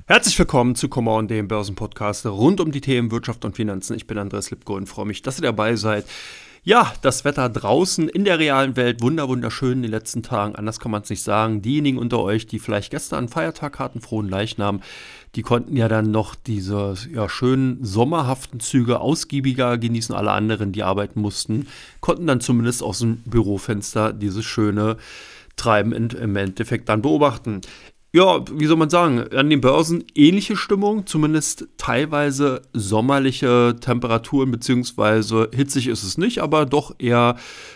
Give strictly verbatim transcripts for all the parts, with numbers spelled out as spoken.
Herzlich willkommen zu Komma und dem Börsenpodcast rund um die Themen Wirtschaft und Finanzen. Ich bin Andreas Lipko und freue mich, dass ihr dabei seid. Ja, das Wetter draußen in der realen Welt, wunder wunderschön in den letzten Tagen, anders kann man es nicht sagen. Diejenigen unter euch, die vielleicht gestern einen Feiertag hatten, frohen Leichnam, die konnten ja dann noch diese ja, schönen sommerhaften Züge ausgiebiger genießen. Alle anderen, die arbeiten mussten, konnten dann zumindest aus dem Bürofenster dieses schöne Treiben im Endeffekt dann beobachten. Ja, wie soll man sagen, an den Börsen ähnliche Stimmung, zumindest teilweise sommerliche Temperaturen, beziehungsweise hitzig ist es nicht, aber doch eher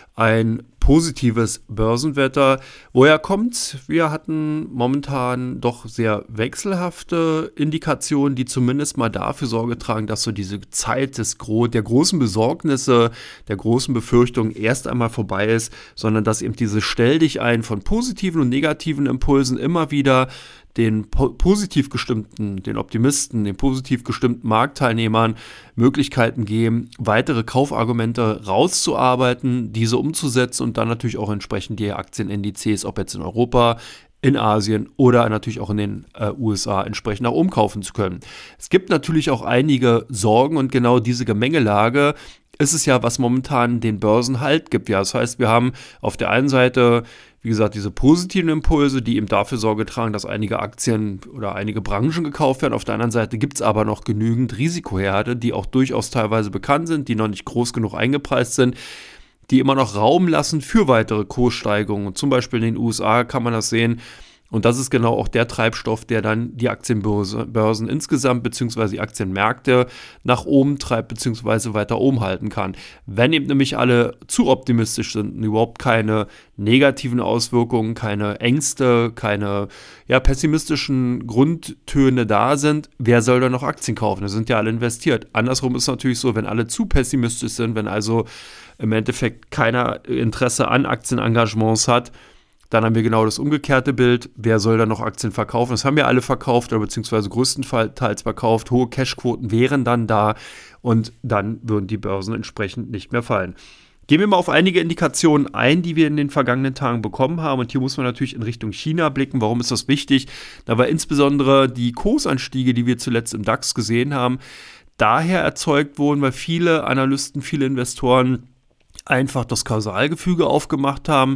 ein positives Börsenwetter. Woher kommt's? Wir hatten momentan doch sehr wechselhafte Indikationen, die zumindest mal dafür Sorge tragen, dass so diese Zeit des Gro- der großen Besorgnisse, der großen Befürchtungen erst einmal vorbei ist, sondern dass eben diese Stelldichein von positiven und negativen Impulsen immer wieder den po- positiv gestimmten, den Optimisten, den positiv gestimmten Marktteilnehmern Möglichkeiten geben, weitere Kaufargumente rauszuarbeiten, diese umzusetzen und dann natürlich auch entsprechend die Aktienindizes, ob jetzt in Europa, in Asien oder natürlich auch in den äh, U S A entsprechend nach oben kaufen zu können. Es gibt natürlich auch einige Sorgen und genau diese Gemengelage ist es ja, was momentan den Börsen Halt gibt. Ja, das heißt, wir haben auf der einen Seite, wie gesagt, diese positiven Impulse, die eben dafür Sorge tragen, dass einige Aktien oder einige Branchen gekauft werden. Auf der anderen Seite gibt es aber noch genügend Risikoherde, die auch durchaus teilweise bekannt sind, die noch nicht groß genug eingepreist sind, die immer noch Raum lassen für weitere Kurssteigerungen. Zum Beispiel in den U S A kann man das sehen. Und das ist genau auch der Treibstoff, der dann die Aktienbörsen insgesamt bzw. die Aktienmärkte nach oben treibt bzw. weiter oben halten kann. Wenn eben nämlich alle zu optimistisch sind und überhaupt keine negativen Auswirkungen, keine Ängste, keine ja, pessimistischen Grundtöne da sind, wer soll da noch Aktien kaufen? Da sind ja alle investiert. Andersrum ist es natürlich so, wenn alle zu pessimistisch sind, wenn also im Endeffekt keiner Interesse an Aktienengagements hat, dann haben wir genau das umgekehrte Bild. Wer soll da noch Aktien verkaufen? Das haben ja alle verkauft oder beziehungsweise größtenteils verkauft. Hohe Cashquoten wären dann da und dann würden die Börsen entsprechend nicht mehr fallen. Gehen wir mal auf einige Indikationen ein, die wir in den vergangenen Tagen bekommen haben. Und hier muss man natürlich in Richtung China blicken. Warum ist das wichtig? Da war insbesondere die Kursanstiege, die wir zuletzt im DAX gesehen haben, daher erzeugt wurden, weil viele Analysten, viele Investoren einfach das Kausalgefüge aufgemacht haben.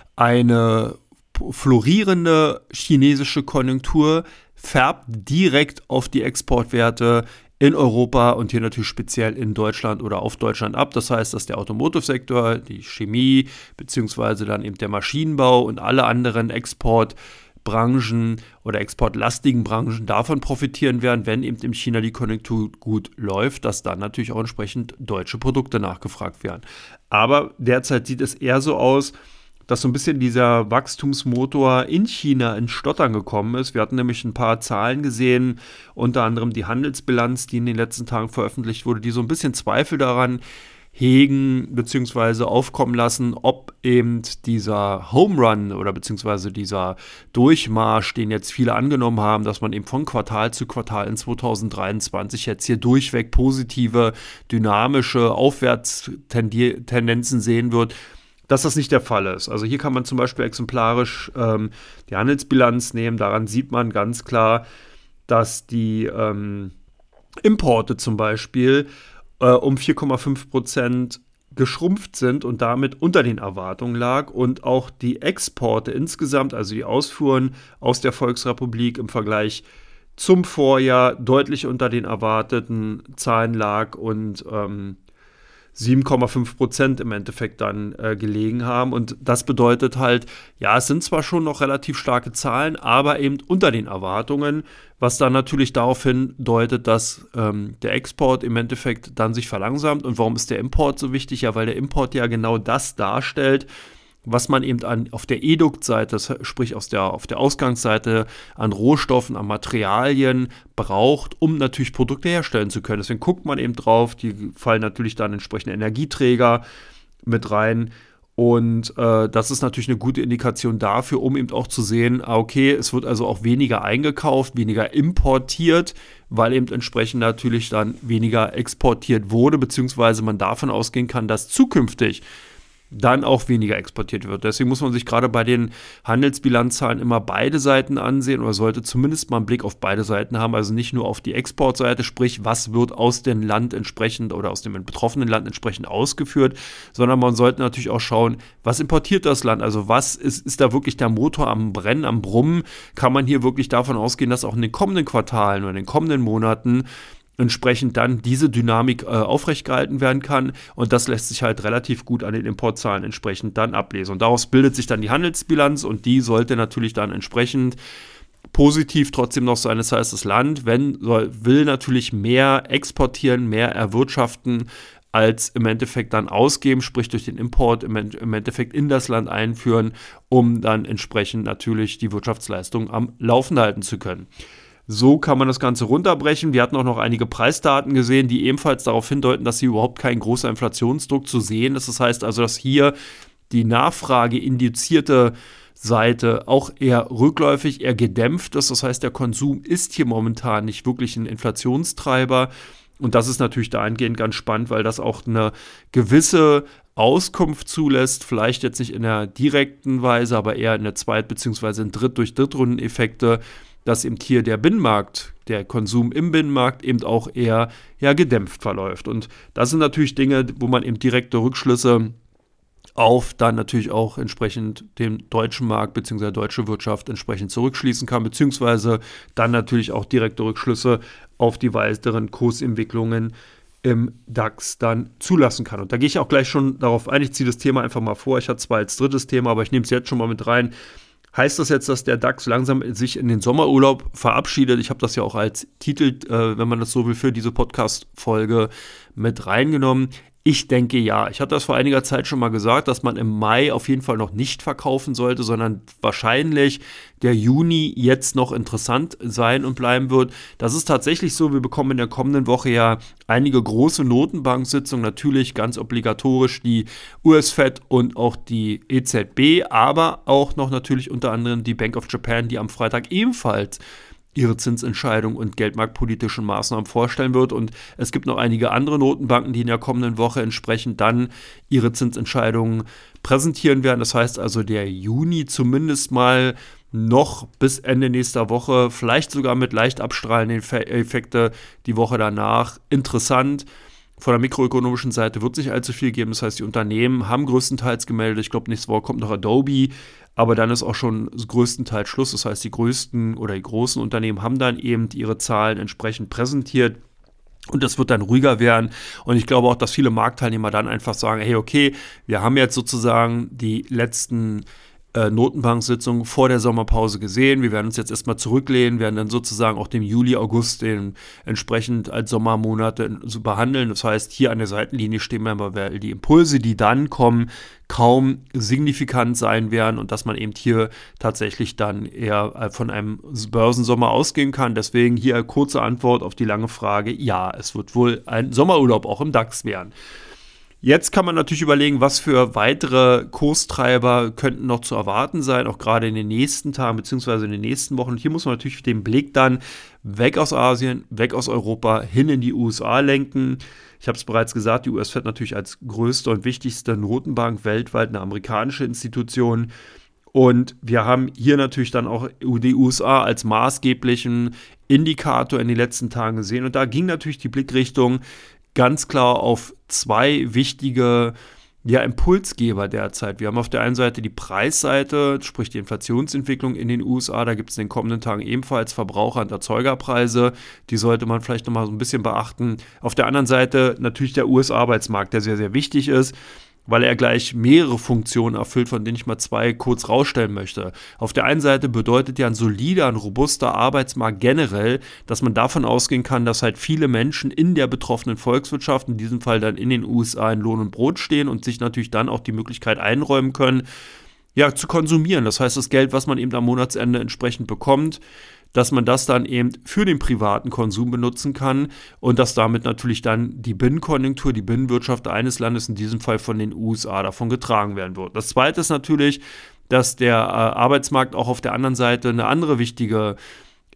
Eine florierende chinesische Konjunktur färbt direkt auf die Exportwerte in Europa und hier natürlich speziell in Deutschland oder auf Deutschland ab. Das heißt, dass der Automotive-Sektor, die Chemie beziehungsweise dann eben der Maschinenbau und alle anderen Exportbranchen oder exportlastigen Branchen davon profitieren werden, wenn eben in China die Konjunktur gut läuft, dass dann natürlich auch entsprechend deutsche Produkte nachgefragt werden. Aber derzeit sieht es eher so aus, dass so ein bisschen dieser Wachstumsmotor in China ins Stottern gekommen ist. Wir hatten nämlich ein paar Zahlen gesehen, unter anderem die Handelsbilanz, die in den letzten Tagen veröffentlicht wurde, die so ein bisschen Zweifel daran hegen bzw. aufkommen lassen, ob eben dieser Home Run oder beziehungsweise dieser Durchmarsch, den jetzt viele angenommen haben, dass man eben von Quartal zu Quartal in zwanzig dreiundzwanzig jetzt hier durchweg positive, dynamische Aufwärtstendenzen sehen wird, dass das nicht der Fall ist. Also hier kann man zum Beispiel exemplarisch ähm, die Handelsbilanz nehmen. Daran sieht man ganz klar, dass die ähm, Importe zum Beispiel äh, um vier Komma fünf Prozent geschrumpft sind und damit unter den Erwartungen lag und auch die Exporte insgesamt, also die Ausfuhren aus der Volksrepublik im Vergleich zum Vorjahr deutlich unter den erwarteten Zahlen lag und ähm, sieben Komma fünf Prozent im Endeffekt dann äh, gelegen haben. Und das bedeutet halt, ja, es sind zwar schon noch relativ starke Zahlen, aber eben unter den Erwartungen, was dann natürlich darauf hindeutet, dass ähm, der Export im Endeffekt dann sich verlangsamt. Und warum ist der Import so wichtig? Ja, weil der Import ja genau das darstellt, was man eben an, auf der Eduktseite, sprich aus der, auf der Ausgangsseite an Rohstoffen, an Materialien braucht, um natürlich Produkte herstellen zu können. Deswegen guckt man eben drauf, die fallen natürlich dann entsprechende Energieträger mit rein und äh, das ist natürlich eine gute Indikation dafür, um eben auch zu sehen, okay, es wird also auch weniger eingekauft, weniger importiert, weil eben entsprechend natürlich dann weniger exportiert wurde, beziehungsweise man davon ausgehen kann, dass zukünftig dann auch weniger exportiert wird. Deswegen muss man sich gerade bei den Handelsbilanzzahlen immer beide Seiten ansehen oder sollte zumindest mal einen Blick auf beide Seiten haben, also nicht nur auf die Exportseite, sprich, was wird aus dem Land entsprechend oder aus dem betroffenen Land entsprechend ausgeführt, sondern man sollte natürlich auch schauen, was importiert das Land, also was ist, ist da wirklich der Motor am Brennen, am Brummen, kann man hier wirklich davon ausgehen, dass auch in den kommenden Quartalen oder in den kommenden Monaten entsprechend dann diese Dynamik äh, aufrechtgehalten werden kann und das lässt sich halt relativ gut an den Importzahlen entsprechend dann ablesen. Und daraus bildet sich dann die Handelsbilanz und die sollte natürlich dann entsprechend positiv trotzdem noch sein. Das heißt, das Land, wenn soll, will natürlich mehr exportieren, mehr erwirtschaften, als im Endeffekt dann ausgeben, sprich durch den Import im, im Endeffekt in das Land einführen, um dann entsprechend natürlich die Wirtschaftsleistung am Laufen halten zu können. So kann man das Ganze runterbrechen. Wir hatten auch noch einige Preisdaten gesehen, die ebenfalls darauf hindeuten, dass hier überhaupt kein großer Inflationsdruck zu sehen ist. Das heißt also, dass hier die Nachfrage indizierte Seite auch eher rückläufig, eher gedämpft ist. Das heißt, der Konsum ist hier momentan nicht wirklich ein Inflationstreiber. Und das ist natürlich dahingehend ganz spannend, weil das auch eine gewisse Auskunft zulässt, vielleicht jetzt nicht in der direkten Weise, aber eher in der Zweit- bzw. in Dritt- durch Drittrundeneffekte, dass eben hier der Binnenmarkt, der Konsum im Binnenmarkt eben auch eher ja, gedämpft verläuft. Und das sind natürlich Dinge, wo man eben direkte Rückschlüsse auf dann natürlich auch entsprechend den deutschen Markt bzw. deutsche Wirtschaft entsprechend zurückschließen kann, beziehungsweise dann natürlich auch direkte Rückschlüsse auf die weiteren Kursentwicklungen im DAX dann zulassen kann. Und da gehe ich auch gleich schon darauf ein, ich ziehe das Thema einfach mal vor, ich hatte es zwar als drittes Thema, aber ich nehme es jetzt schon mal mit rein. Heißt das jetzt, dass der DAX langsam sich in den Sommerurlaub verabschiedet? Ich habe das ja auch als Titel, äh, wenn man das so will, für diese Podcast-Folge mit reingenommen. Ich denke ja. Ich hatte das vor einiger Zeit schon mal gesagt, dass man im Mai auf jeden Fall noch nicht verkaufen sollte, sondern wahrscheinlich der Juni jetzt noch interessant sein und bleiben wird. Das ist tatsächlich so. Wir bekommen in der kommenden Woche ja einige große Notenbank-Sitzungen, natürlich ganz obligatorisch die U S-Fed und auch die E Z B, aber auch noch natürlich unter anderem die Bank of Japan, die am Freitag ebenfalls ihre Zinsentscheidung und geldmarktpolitischen Maßnahmen vorstellen wird. Und es gibt noch einige andere Notenbanken, die in der kommenden Woche entsprechend dann ihre Zinsentscheidungen präsentieren werden. Das heißt also, der Juni zumindest mal noch bis Ende nächster Woche, vielleicht sogar mit leicht abstrahlenden Effekte die Woche danach, interessant. Von der mikroökonomischen Seite wird es nicht allzu viel geben. Das heißt, die Unternehmen haben größtenteils gemeldet. Ich glaube, nächste Woche kommt noch Adobe. Aber dann ist auch schon größtenteils Schluss. Das heißt, die größten oder die großen Unternehmen haben dann eben ihre Zahlen entsprechend präsentiert. Und das wird dann ruhiger werden. Und ich glaube auch, dass viele Marktteilnehmer dann einfach sagen, hey, okay, wir haben jetzt sozusagen die letzten äh, Notenbank-Sitzungen vor der Sommerpause gesehen. Wir werden uns jetzt erstmal zurücklehnen, werden dann sozusagen auch den Juli, August den entsprechend als Sommermonate behandeln. Das heißt, hier an der Seitenlinie stehen wir aber, weil die Impulse, die dann kommen, kaum signifikant sein werden und dass man eben hier tatsächlich dann eher von einem Börsensommer ausgehen kann. Deswegen hier kurze Antwort auf die lange Frage, ja, es wird wohl ein Sommerurlaub auch im DAX werden. Jetzt kann man natürlich überlegen, was für weitere Kurstreiber könnten noch zu erwarten sein, auch gerade in den nächsten Tagen bzw. in den nächsten Wochen. Und hier muss man natürlich den Blick dann weg aus Asien, weg aus Europa, hin in die U S A lenken. Ich habe es bereits gesagt, die U S-Fed natürlich als größte und wichtigste Notenbank weltweit, eine amerikanische Institution. Und wir haben hier natürlich dann auch die U S A als maßgeblichen Indikator in den letzten Tagen gesehen. Und da ging natürlich die Blickrichtung ganz klar auf zwei wichtige ja, Impulsgeber derzeit. Wir haben auf der einen Seite die Preisseite, sprich die Inflationsentwicklung in den U S A. Da gibt es in den kommenden Tagen ebenfalls Verbraucher- und Erzeugerpreise. Die sollte man vielleicht nochmal so ein bisschen beachten. Auf der anderen Seite natürlich der U S-Arbeitsmarkt, der sehr, sehr wichtig ist, weil er gleich mehrere Funktionen erfüllt, von denen ich mal zwei kurz rausstellen möchte. Auf der einen Seite bedeutet ja ein solider, ein robuster Arbeitsmarkt generell, dass man davon ausgehen kann, dass halt viele Menschen in der betroffenen Volkswirtschaft, in diesem Fall dann in den U S A, in Lohn und Brot stehen und sich natürlich dann auch die Möglichkeit einräumen können, ja, zu konsumieren. Das heißt, das Geld, was man eben am Monatsende entsprechend bekommt, dass man das dann eben für den privaten Konsum benutzen kann und dass damit natürlich dann die Binnenkonjunktur, die Binnenwirtschaft eines Landes, in diesem Fall von den U S A, davon getragen werden wird. Das Zweite ist natürlich, dass der äh, Arbeitsmarkt auch auf der anderen Seite eine andere wichtige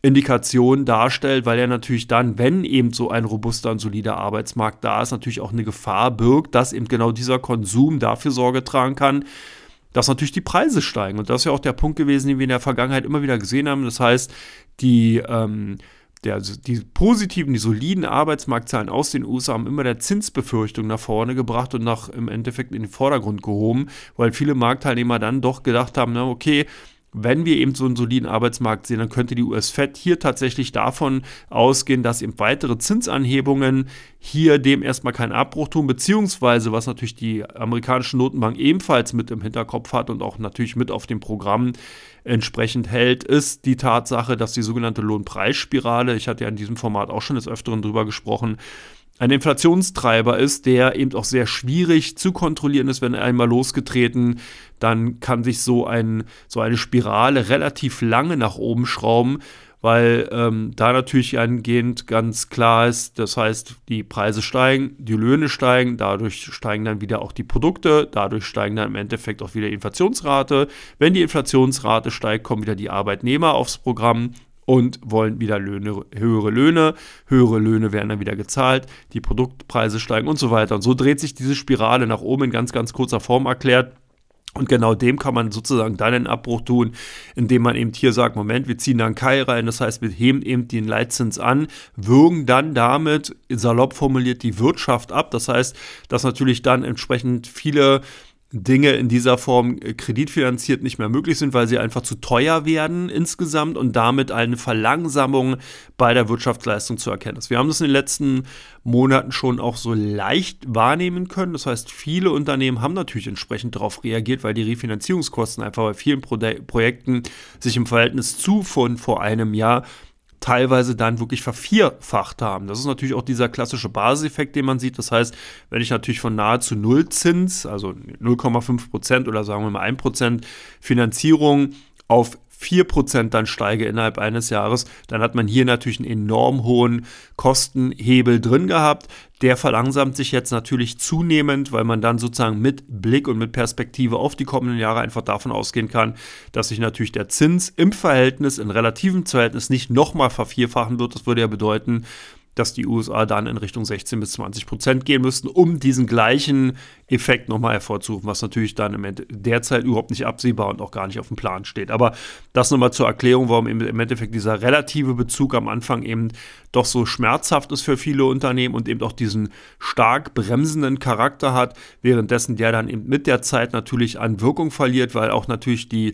Indikation darstellt, weil er natürlich dann, wenn eben so ein robuster und solider Arbeitsmarkt da ist, natürlich auch eine Gefahr birgt, dass eben genau dieser Konsum dafür Sorge tragen kann, dass natürlich die Preise steigen. Und das ist ja auch der Punkt gewesen, den wir in der Vergangenheit immer wieder gesehen haben. Das heißt, die, ähm, der, die positiven, die soliden Arbeitsmarktzahlen aus den U S A haben immer der Zinsbefürchtung nach vorne gebracht und nach im Endeffekt in den Vordergrund gehoben, weil viele Marktteilnehmer dann doch gedacht haben, na okay, wenn wir eben so einen soliden Arbeitsmarkt sehen, dann könnte die U S-Fed hier tatsächlich davon ausgehen, dass eben weitere Zinsanhebungen hier dem erstmal keinen Abbruch tun, beziehungsweise was natürlich die amerikanische Notenbank ebenfalls mit im Hinterkopf hat und auch natürlich mit auf dem Programm entsprechend hält, ist die Tatsache, dass die sogenannte Lohnpreisspirale, ich hatte ja in diesem Format auch schon des Öfteren drüber gesprochen, ein Inflationstreiber ist, der eben auch sehr schwierig zu kontrollieren ist, wenn er einmal losgetreten, dann kann sich so, ein, so eine Spirale relativ lange nach oben schrauben, weil ähm, da natürlich angehend ganz klar ist, das heißt, die Preise steigen, die Löhne steigen, dadurch steigen dann wieder auch die Produkte, dadurch steigen dann im Endeffekt auch wieder die Inflationsrate. Wenn die Inflationsrate steigt, kommen wieder die Arbeitnehmer aufs Programm und wollen wieder Löhne, höhere Löhne, höhere Löhne werden dann wieder gezahlt, die Produktpreise steigen und so weiter. Und so dreht sich diese Spirale nach oben in ganz, ganz kurzer Form erklärt. Und genau dem kann man sozusagen dann einen Abbruch tun, indem man eben hier sagt, Moment, wir ziehen da einen Keil rein, das heißt, wir heben eben den Leitzins an, würgen dann damit, salopp formuliert, die Wirtschaft ab. Das heißt, dass natürlich dann entsprechend viele Dinge in dieser Form kreditfinanziert nicht mehr möglich sind, weil sie einfach zu teuer werden insgesamt und damit eine Verlangsamung bei der Wirtschaftsleistung zu erkennen ist. Wir haben das in den letzten Monaten schon auch so leicht wahrnehmen können. Das heißt, viele Unternehmen haben natürlich entsprechend darauf reagiert, weil die Refinanzierungskosten einfach bei vielen Pro- Projekten sich im Verhältnis zu von vor einem Jahr teilweise dann wirklich vervierfacht haben. Das ist natürlich auch dieser klassische Basiseffekt, den man sieht. Das heißt, wenn ich natürlich von nahezu Nullzins, also null Komma fünf Prozent oder sagen wir mal ein Prozent Finanzierung auf vier Prozent dann steige innerhalb eines Jahres, dann hat man hier natürlich einen enorm hohen Kostenhebel drin gehabt. Der verlangsamt sich jetzt natürlich zunehmend, weil man dann sozusagen mit Blick und mit Perspektive auf die kommenden Jahre einfach davon ausgehen kann, dass sich natürlich der Zins im Verhältnis, in relativem Verhältnis nicht nochmal vervierfachen wird. Das würde ja bedeuten, dass die U S A dann in Richtung sechzehn bis zwanzig Prozent gehen müssten, um diesen gleichen Effekt nochmal hervorzurufen, was natürlich dann im Ende derzeit überhaupt nicht absehbar und auch gar nicht auf dem Plan steht. Aber das nochmal zur Erklärung, warum im Endeffekt dieser relative Bezug am Anfang eben doch so schmerzhaft ist für viele Unternehmen und eben auch diesen stark bremsenden Charakter hat, währenddessen der dann eben mit der Zeit natürlich an Wirkung verliert, weil auch natürlich die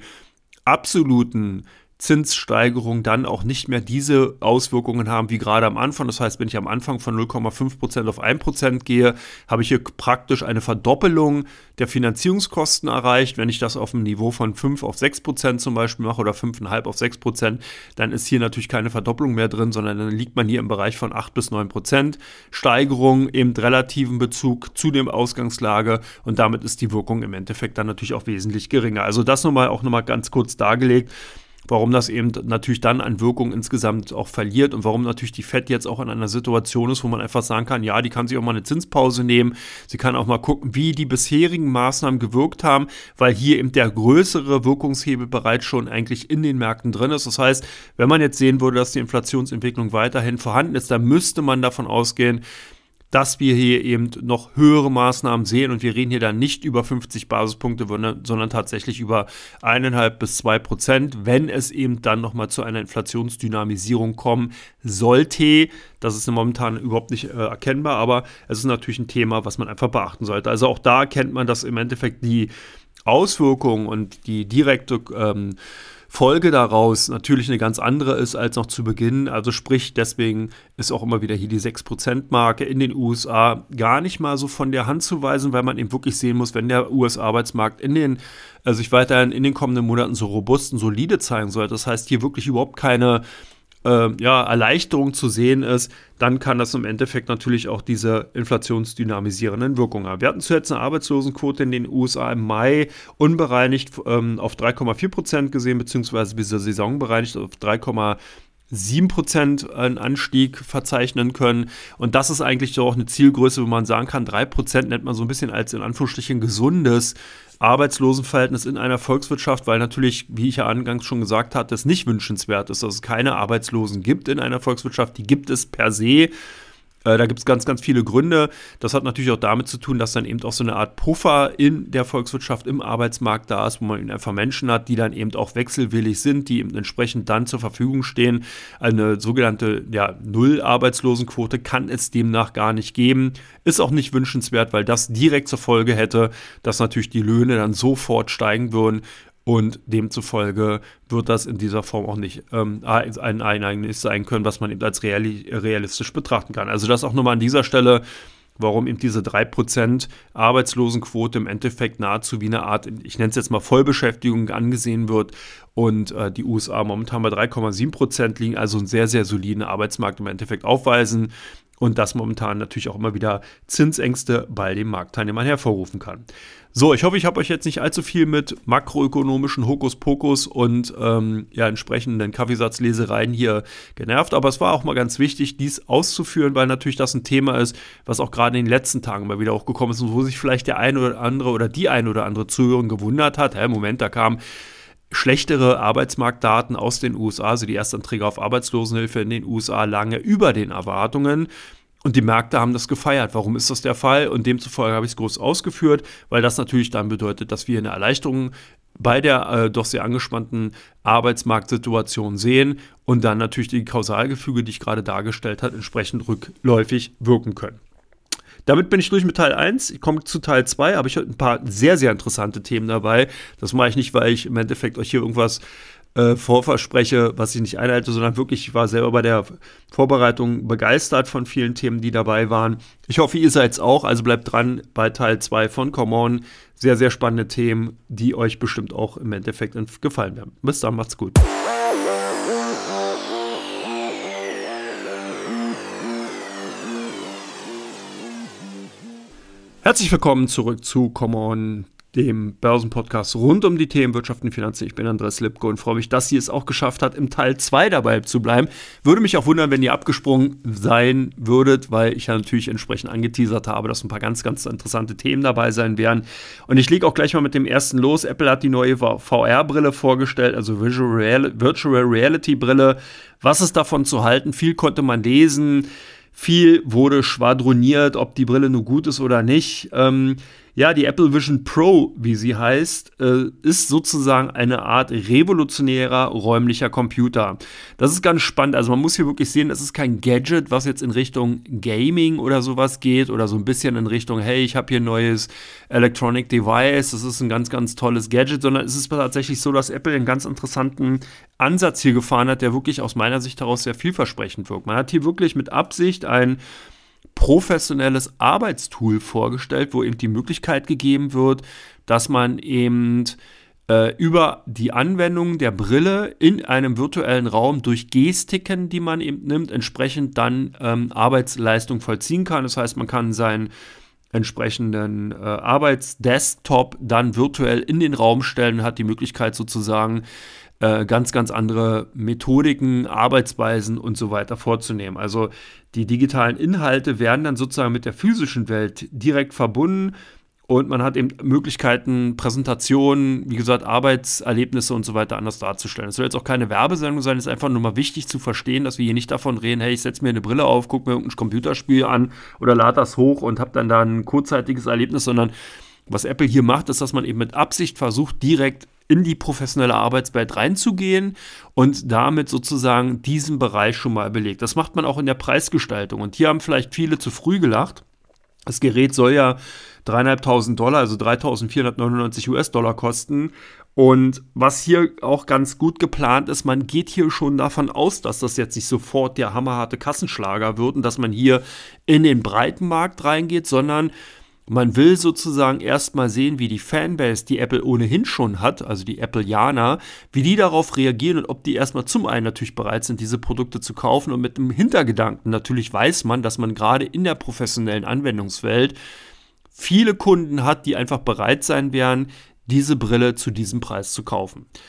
absoluten Zinssteigerungen dann auch nicht mehr diese Auswirkungen haben wie gerade am Anfang. Das heißt, wenn ich am Anfang von null Komma fünf Prozent auf ein Prozent gehe, habe ich hier praktisch eine Verdoppelung der Finanzierungskosten erreicht. Wenn ich das auf dem Niveau von fünf auf sechs Prozent zum Beispiel mache oder fünf Komma fünf auf sechs Prozent, dann ist hier natürlich keine Verdoppelung mehr drin, sondern dann liegt man hier im Bereich von acht bis neun Prozent Steigerung im relativen Bezug zu dem Ausgangslage und damit ist die Wirkung im Endeffekt dann natürlich auch wesentlich geringer. Also das nochmal auch nochmal ganz kurz dargelegt, warum das eben natürlich dann an Wirkung insgesamt auch verliert und warum natürlich die Fed jetzt auch in einer Situation ist, wo man einfach sagen kann, ja, die kann sich auch mal eine Zinspause nehmen, sie kann auch mal gucken, wie die bisherigen Maßnahmen gewirkt haben, weil hier eben der größere Wirkungshebel bereits schon eigentlich in den Märkten drin ist. Das heißt, wenn man jetzt sehen würde, dass die Inflationsentwicklung weiterhin vorhanden ist, dann müsste man davon ausgehen, dass wir hier eben noch höhere Maßnahmen sehen und wir reden hier dann nicht über fünfzig Basispunkte, sondern tatsächlich über eineinhalb bis zwei Prozent, wenn es eben dann nochmal zu einer Inflationsdynamisierung kommen sollte. Das ist momentan überhaupt nicht äh, erkennbar, aber es ist natürlich ein Thema, was man einfach beachten sollte. Also auch da erkennt man, dass im Endeffekt die Auswirkungen und die direkte ähm, Folge daraus natürlich eine ganz andere ist als noch zu Beginn. Also sprich, deswegen ist auch immer wieder hier die sechs Prozent Marke in den U S A gar nicht mal so von der Hand zu weisen, weil man eben wirklich sehen muss, wenn der U S-Arbeitsmarkt in den, äh, sich weiterhin in den kommenden Monaten so robust und solide zeigen soll, das heißt hier wirklich überhaupt keine Äh, ja, Erleichterung zu sehen ist, dann kann das im Endeffekt natürlich auch diese inflationsdynamisierenden Wirkungen haben. Wir hatten zuletzt eine Arbeitslosenquote in den U S A im Mai unbereinigt ähm, auf drei Komma vier Prozent gesehen, beziehungsweise diese Saison bereinigt auf drei Komma sieben Prozent einen Anstieg verzeichnen können. Und das ist eigentlich so auch eine Zielgröße, wo man sagen kann, drei Prozent nennt man so ein bisschen als in Anführungsstrichen gesundes Arbeitslosenverhältnis in einer Volkswirtschaft, weil natürlich, wie ich ja angangs schon gesagt hatte, es nicht wünschenswert ist, dass es keine Arbeitslosen gibt in einer Volkswirtschaft. Die gibt es per se. Äh, da gibt es ganz, ganz viele Gründe. Das hat natürlich auch damit zu tun, dass dann eben auch so eine Art Puffer in der Volkswirtschaft, im Arbeitsmarkt da ist, wo man eben einfach Menschen hat, die dann eben auch wechselwillig sind, die eben entsprechend dann zur Verfügung stehen. Eine sogenannte ja, Null-Arbeitslosenquote kann es demnach gar nicht geben. Ist auch nicht wünschenswert, weil das direkt zur Folge hätte, dass natürlich die Löhne dann sofort steigen würden. Und demzufolge wird das in dieser Form auch nicht ähm, ein Ereignis sein können, was man eben als reali- realistisch betrachten kann. Also das auch nochmal an dieser Stelle, warum eben diese drei Prozent Arbeitslosenquote im Endeffekt nahezu wie eine Art, ich nenne es jetzt mal Vollbeschäftigung angesehen wird und äh, die U S A momentan bei drei Komma sieben Prozent liegen, also einen sehr, sehr soliden Arbeitsmarkt im Endeffekt aufweisen. Und das momentan natürlich auch immer wieder Zinsängste bei den Marktteilnehmern hervorrufen kann. So, ich hoffe, ich habe euch jetzt nicht allzu viel mit makroökonomischen Hokuspokus und ähm, ja, entsprechenden Kaffeesatzlesereien hier genervt, aber es war auch mal ganz wichtig, dies auszuführen, weil natürlich das ein Thema ist, was auch gerade in den letzten Tagen mal wieder hochgekommen ist und wo sich vielleicht der eine oder andere oder die eine oder andere Zuhörerin gewundert hat, hä, Moment, da kam schlechtere Arbeitsmarktdaten aus den U S A, also die Erstanträge auf Arbeitslosenhilfe in den U S A lagen ja über den Erwartungen. Und die Märkte haben das gefeiert. Warum ist das der Fall? Und demzufolge habe ich es groß ausgeführt, weil das natürlich dann bedeutet, dass wir eine Erleichterung bei der äh, doch sehr angespannten Arbeitsmarktsituation sehen und dann natürlich die Kausalgefüge, die ich gerade dargestellt habe, entsprechend rückläufig wirken können. Damit bin ich durch mit Teil eins. Ich komme zu Teil zwei, aber ich habe ein paar sehr, sehr interessante Themen dabei. Das mache ich nicht, weil ich im Endeffekt euch hier irgendwas äh, vorverspreche, was ich nicht einhalte, sondern wirklich, ich war selber bei der Vorbereitung begeistert von vielen Themen, die dabei waren. Ich hoffe, ihr seid es auch, also bleibt dran bei Teil zwei von Come On. Sehr, sehr spannende Themen, die euch bestimmt auch im Endeffekt gefallen werden. Bis dann, macht's gut. Herzlich willkommen zurück zu Come On, dem Börsenpodcast rund um die Themen Wirtschaft und Finanzen. Ich bin Andreas Lipko und freue mich, dass ihr es auch geschafft habt, im Teil zwei dabei zu bleiben. Würde mich auch wundern, wenn ihr abgesprungen sein würdet, weil ich ja natürlich entsprechend angeteasert habe, dass ein paar ganz, ganz interessante Themen dabei sein werden. Und ich lege auch gleich mal mit dem ersten los. Apple hat die neue V R-Brille vorgestellt, also Virtual Real- Virtual Reality-Brille. Was ist davon zu halten? Viel konnte man lesen. Viel wurde schwadroniert, ob die Brille nur gut ist oder nicht. Ähm, ja, die Apple Vision Pro, wie sie heißt, äh, ist sozusagen eine Art revolutionärer räumlicher Computer. Das ist ganz spannend. Also man muss hier wirklich sehen, es ist kein Gadget, was jetzt in Richtung Gaming oder sowas geht oder so ein bisschen in Richtung, hey, ich habe hier ein neues Electronic Device, das ist ein ganz, ganz tolles Gadget, sondern es ist tatsächlich so, dass Apple einen ganz interessanten Ansatz hier gefahren hat, der wirklich aus meiner Sicht heraus sehr vielversprechend wirkt. Man hat hier wirklich mit Absicht ein professionelles Arbeitstool vorgestellt, wo eben die Möglichkeit gegeben wird, dass man eben äh, über die Anwendung der Brille in einem virtuellen Raum durch Gestiken, die man eben nimmt, entsprechend dann ähm, Arbeitsleistung vollziehen kann. Das heißt, man kann seinen entsprechenden äh, Arbeitsdesktop dann virtuell in den Raum stellen und hat die Möglichkeit sozusagen äh, ganz, ganz andere Methodiken, Arbeitsweisen und so weiter vorzunehmen. Also die digitalen Inhalte werden dann sozusagen mit der physischen Welt direkt verbunden und man hat eben Möglichkeiten, Präsentationen, wie gesagt, Arbeitserlebnisse und so weiter anders darzustellen. Es soll jetzt auch keine Werbesendung sein, es ist einfach nur mal wichtig zu verstehen, dass wir hier nicht davon reden, hey, ich setze mir eine Brille auf, gucke mir irgendein Computerspiel an oder lade das hoch und habe dann da ein kurzzeitiges Erlebnis, sondern was Apple hier macht, ist, dass man eben mit Absicht versucht, direkt in die professionelle Arbeitswelt reinzugehen und damit sozusagen diesen Bereich schon mal belegt. Das macht man auch in der Preisgestaltung. Und hier haben vielleicht viele zu früh gelacht. Das Gerät soll ja dreieinhalbtausend Dollar, also dreitausendvierhundertneunundneunzig US-Dollar kosten. Und was hier auch ganz gut geplant ist, man geht hier schon davon aus, dass das jetzt nicht sofort der hammerharte Kassenschlager wird und dass man hier in den breiten Markt reingeht, sondern man will sozusagen erstmal sehen, wie die Fanbase, die Apple ohnehin schon hat, also die Appleianer, wie die darauf reagieren und ob die erstmal zum einen natürlich bereit sind, diese Produkte zu kaufen und mit dem Hintergedanken, natürlich weiß man, dass man gerade in der professionellen Anwendungswelt viele Kunden hat, die einfach bereit sein werden, diese Brille zu diesem Preis zu kaufen.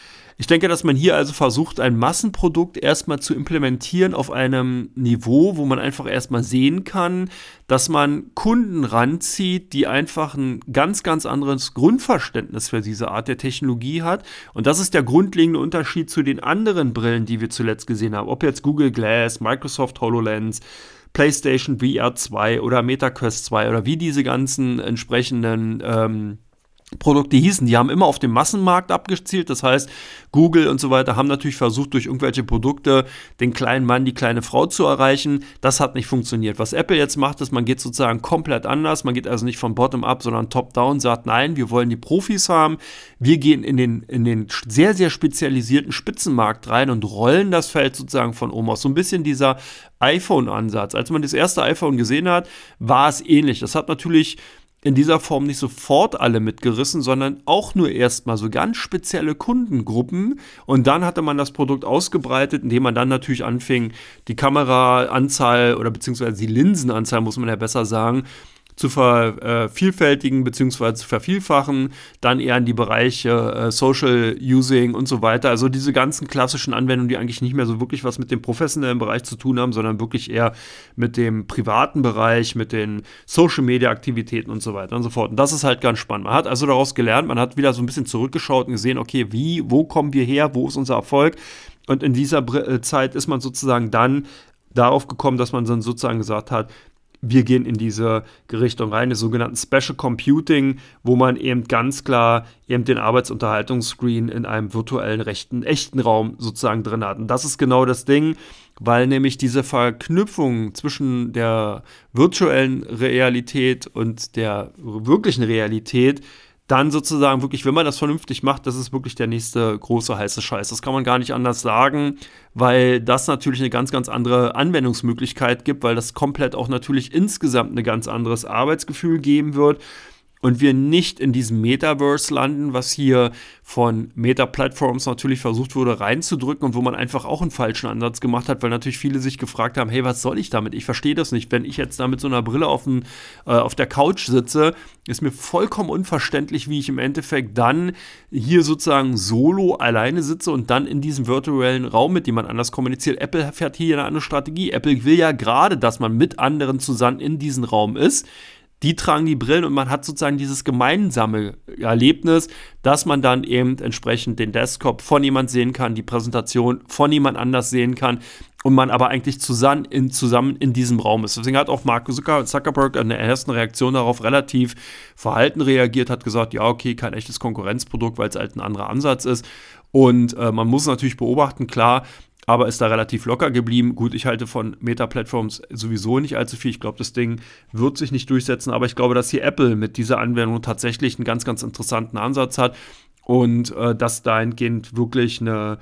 Ich denke, dass man hier also versucht, ein Massenprodukt erstmal zu implementieren auf einem Niveau, wo man einfach erstmal sehen kann, dass man Kunden ranzieht, die einfach ein ganz, ganz anderes Grundverständnis für diese Art der Technologie hat. Und das ist der grundlegende Unterschied zu den anderen Brillen, die wir zuletzt gesehen haben. Ob jetzt Google Glass, Microsoft HoloLens, PlayStation V R zwei oder MetaQuest zwei oder wie diese ganzen entsprechenden ähm, Produkte hießen, die haben immer auf den Massenmarkt abgezielt, das heißt, Google und so weiter haben natürlich versucht, durch irgendwelche Produkte den kleinen Mann, die kleine Frau zu erreichen. Das hat nicht funktioniert. Was Apple jetzt macht, ist, man geht sozusagen komplett anders, man geht also nicht von Bottom-up, sondern Top-down, sagt, nein, wir wollen die Profis haben, wir gehen in den, in den sehr, sehr spezialisierten Spitzenmarkt rein und rollen das Feld sozusagen von oben aus. So ein bisschen dieser iPhone-Ansatz. Als man das erste iPhone gesehen hat, war es ähnlich. Das hat natürlich in dieser Form nicht sofort alle mitgerissen, sondern auch nur erstmal so ganz spezielle Kundengruppen. Und dann hatte man das Produkt ausgebreitet, indem man dann natürlich anfing, die Kameraanzahl oder beziehungsweise die Linsenanzahl, muss man ja besser sagen, zu vervielfältigen bzw. zu vervielfachen, dann eher in die Bereiche äh, Social Using und so weiter. Also diese ganzen klassischen Anwendungen, die eigentlich nicht mehr so wirklich was mit dem professionellen Bereich zu tun haben, sondern wirklich eher mit dem privaten Bereich, mit den Social Media Aktivitäten und so weiter und so fort. Und das ist halt ganz spannend. Man hat also daraus gelernt, man hat wieder so ein bisschen zurückgeschaut und gesehen, okay, wie, wo kommen wir her, wo ist unser Erfolg? Und in dieser Br- Zeit ist man sozusagen dann darauf gekommen, dass man dann sozusagen gesagt hat, wir gehen in diese Richtung rein, des sogenannten Special Computing, wo man eben ganz klar eben den Arbeitsunterhaltungsscreen in einem virtuellen, rechten, echten Raum sozusagen drin hat. Und das ist genau das Ding, weil nämlich diese Verknüpfung zwischen der virtuellen Realität und der wirklichen Realität dann sozusagen wirklich, wenn man das vernünftig macht, das ist wirklich der nächste große heiße Scheiß. Das kann man gar nicht anders sagen, weil das natürlich eine ganz, ganz andere Anwendungsmöglichkeit gibt, weil das komplett auch natürlich insgesamt ein ganz anderes Arbeitsgefühl geben wird und wir nicht in diesem Metaverse landen, was hier von Meta-Platforms natürlich versucht wurde reinzudrücken und wo man einfach auch einen falschen Ansatz gemacht hat, weil natürlich viele sich gefragt haben, hey, was soll ich damit? Ich verstehe das nicht. Wenn ich jetzt da mit so einer Brille auf, den, äh, auf der Couch sitze, ist mir vollkommen unverständlich, wie ich im Endeffekt dann hier sozusagen solo alleine sitze und dann in diesem virtuellen Raum mit jemand anders kommuniziert. Apple fährt hier eine andere Strategie. Apple will ja gerade, dass man mit anderen zusammen in diesem Raum ist. Die tragen die Brillen und man hat sozusagen dieses gemeinsame Erlebnis, dass man dann eben entsprechend den Desktop von jemand sehen kann, die Präsentation von jemand anders sehen kann und man aber eigentlich zusammen in, zusammen in diesem Raum ist. Deswegen hat auch Mark Zuckerberg in der ersten Reaktion darauf relativ verhalten reagiert, hat gesagt, ja okay, kein echtes Konkurrenzprodukt, weil es halt ein anderer Ansatz ist. Und äh, man muss natürlich beobachten, klar, aber ist da relativ locker geblieben. Gut, ich halte von Meta-Plattforms sowieso nicht allzu viel. Ich glaube, das Ding wird sich nicht durchsetzen, aber ich glaube, dass hier Apple mit dieser Anwendung tatsächlich einen ganz, ganz interessanten Ansatz hat und äh, dass dahingehend wirklich eine,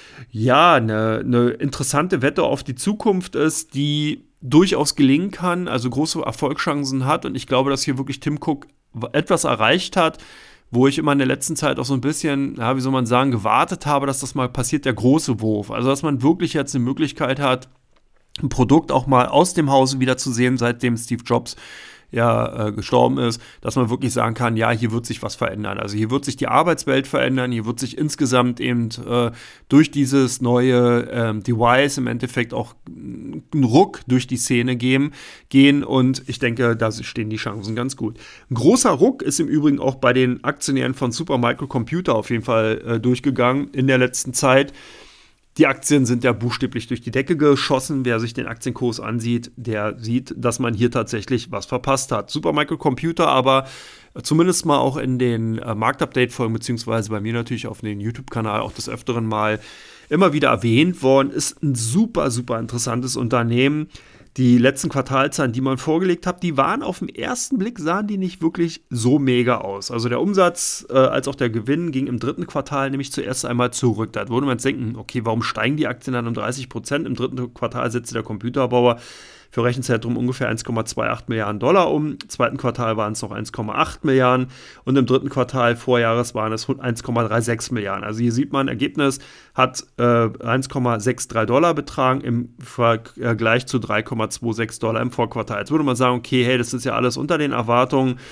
ja, eine, eine interessante Wette auf die Zukunft ist, die durchaus gelingen kann, also große Erfolgschancen hat und ich glaube, dass hier wirklich Tim Cook etwas erreicht hat, wo ich immer in der letzten Zeit auch so ein bisschen, ja, wie soll man sagen, gewartet habe, dass das mal passiert, der große Wurf. Also, dass man wirklich jetzt eine Möglichkeit hat, ein Produkt auch mal aus dem Hause wieder zu sehen, seitdem Steve Jobs ja äh, gestorben ist, dass man wirklich sagen kann, ja, hier wird sich was verändern. Also hier wird sich die Arbeitswelt verändern, hier wird sich insgesamt eben äh, durch dieses neue äh, Device im Endeffekt auch einen Ruck durch die Szene geben, gehen und ich denke, da stehen die Chancen ganz gut. Ein großer Ruck ist im Übrigen auch bei den Aktionären von Supermicro Computer auf jeden Fall äh, durchgegangen in der letzten Zeit. Die Aktien sind ja buchstäblich durch die Decke geschossen. Wer sich den Aktienkurs ansieht, der sieht, dass man hier tatsächlich was verpasst hat. Supermicro Computer aber zumindest mal auch in den äh, Marktupdate-Folgen, beziehungsweise bei mir natürlich auf dem YouTube-Kanal auch des Öfteren mal immer wieder erwähnt worden, ist ein super, super interessantes Unternehmen. Die letzten Quartalzahlen, die man vorgelegt hat, die waren auf den ersten Blick, sahen die nicht wirklich so mega aus. Also der Umsatz äh, als auch der Gewinn ging im dritten Quartal nämlich zuerst einmal zurück. Da würde man jetzt denken, okay, warum steigen die Aktien dann um dreißig Prozent? Im dritten Quartal setzte der Computerbauer für Rechenzentrum ungefähr eins Komma achtundzwanzig Milliarden Dollar um. Im zweiten Quartal waren es noch eins Komma acht Milliarden und im dritten Quartal Vorjahres waren es eins Komma sechsunddreißig Milliarden. Also hier sieht man, Ergebnis hat äh, eins Komma dreiundsechzig Dollar betragen im Vergleich zu drei Komma sechsundzwanzig Dollar im Vorquartal. Jetzt würde man sagen, okay, hey, das ist ja alles unter den Erwartungen.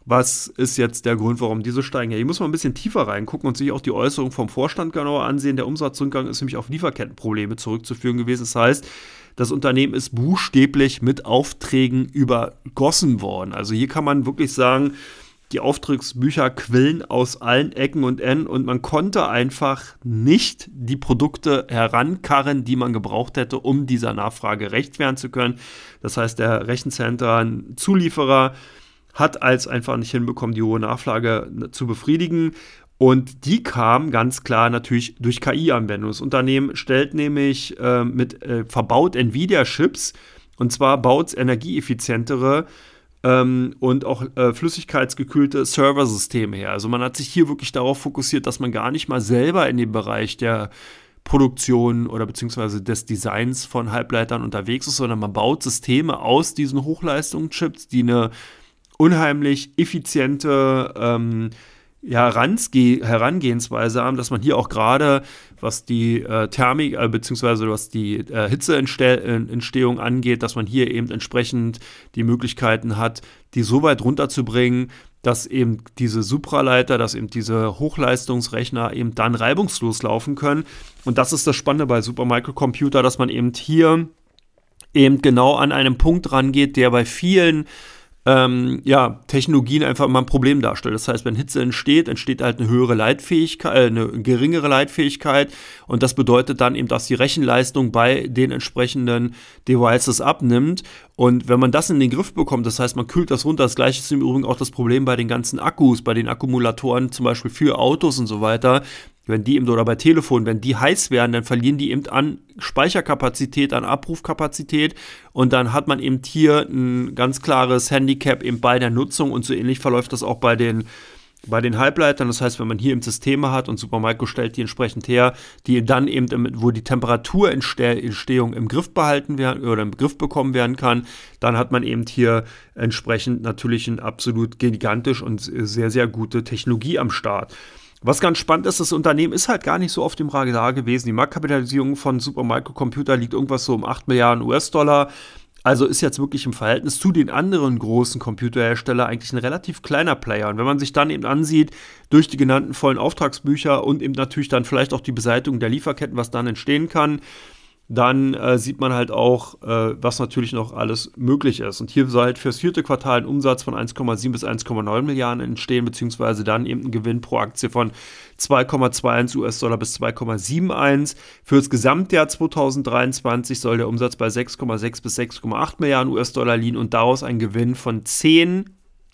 Was ist jetzt der Grund, warum diese steigen? Ja, hier muss man ein bisschen tiefer reingucken und sich auch die Äußerung vom Vorstand genauer ansehen. Der Umsatzrückgang ist nämlich auf Lieferkettenprobleme zurückzuführen gewesen. Das heißt, das Unternehmen ist buchstäblich mit Aufträgen übergossen worden. Also hier kann man wirklich sagen, die Auftragsbücher quillen aus allen Ecken und Enden und man konnte einfach nicht die Produkte herankarren, die man gebraucht hätte, um dieser Nachfrage gerecht werden zu können. Das heißt, der Rechenzentren-Zulieferer hat als einfach nicht hinbekommen, die hohe Nachfrage zu befriedigen. Und die kam ganz klar natürlich durch K I-Anwendungen. Das Unternehmen stellt nämlich äh, mit äh, verbaut Nvidia-Chips, und zwar baut es energieeffizientere ähm, und auch äh, flüssigkeitsgekühlte Serversysteme her. Also man hat sich hier wirklich darauf fokussiert, dass man gar nicht mal selber in dem Bereich der Produktion oder beziehungsweise des Designs von Halbleitern unterwegs ist, sondern man baut Systeme aus diesen Hochleistungschips, die eine unheimlich effiziente ähm, ja, Herangehensweise haben, dass man hier auch gerade, was die äh, Thermik, äh, beziehungsweise was die äh, Hitzeentstehung angeht, dass man hier eben entsprechend die Möglichkeiten hat, die so weit runterzubringen, dass eben diese Supraleiter, dass eben diese Hochleistungsrechner eben dann reibungslos laufen können. Und das ist das Spannende bei Supermicro Computer, dass man eben hier eben genau an einem Punkt rangeht, der bei vielen Ähm, ja, Technologien einfach immer ein Problem darstellt. Das heißt, wenn Hitze entsteht, entsteht halt eine höhere Leitfähigkeit, äh, eine geringere Leitfähigkeit und das bedeutet dann eben, dass die Rechenleistung bei den entsprechenden Devices abnimmt und wenn man das in den Griff bekommt, das heißt, man kühlt das runter, das gleiche ist im Übrigen auch das Problem bei den ganzen Akkus, bei den Akkumulatoren zum Beispiel für Autos und so weiter. Wenn die eben, oder bei Telefonen, wenn die heiß werden, dann verlieren die eben an Speicherkapazität, an Abrufkapazität und dann hat man eben hier ein ganz klares Handicap eben bei der Nutzung und so ähnlich verläuft das auch bei den, bei den Halbleitern. Das heißt, wenn man hier eben Systeme hat und Supermicro stellt die entsprechend her, die dann eben, wo die Temperaturentstehung im Griff behalten werden oder im Griff bekommen werden kann, dann hat man eben hier entsprechend natürlich eine absolut gigantisch und sehr, sehr gute Technologie am Start. Was ganz spannend ist, das Unternehmen ist halt gar nicht so auf dem Radar gewesen. Die Marktkapitalisierung von Supermicro Computer liegt irgendwas so um acht Milliarden U S-Dollar. Also ist jetzt wirklich im Verhältnis zu den anderen großen Computerherstellern eigentlich ein relativ kleiner Player. Und wenn man sich dann eben ansieht, durch die genannten vollen Auftragsbücher und eben natürlich dann vielleicht auch die Beseitigung der Lieferketten, was dann entstehen kann, dann äh, sieht man halt auch, äh, was natürlich noch alles möglich ist. Und hier soll halt fürs vierte Quartal ein Umsatz von eins Komma sieben bis eins Komma neun Milliarden entstehen, beziehungsweise dann eben ein Gewinn pro Aktie von zwei Komma zweiundzwanzig U S-Dollar bis zwei Komma einundsiebzig. Für das Gesamtjahr zweitausenddreiundzwanzig soll der Umsatz bei sechs Komma sechs bis sechs Komma acht Milliarden U S-Dollar liegen und daraus ein Gewinn von zehn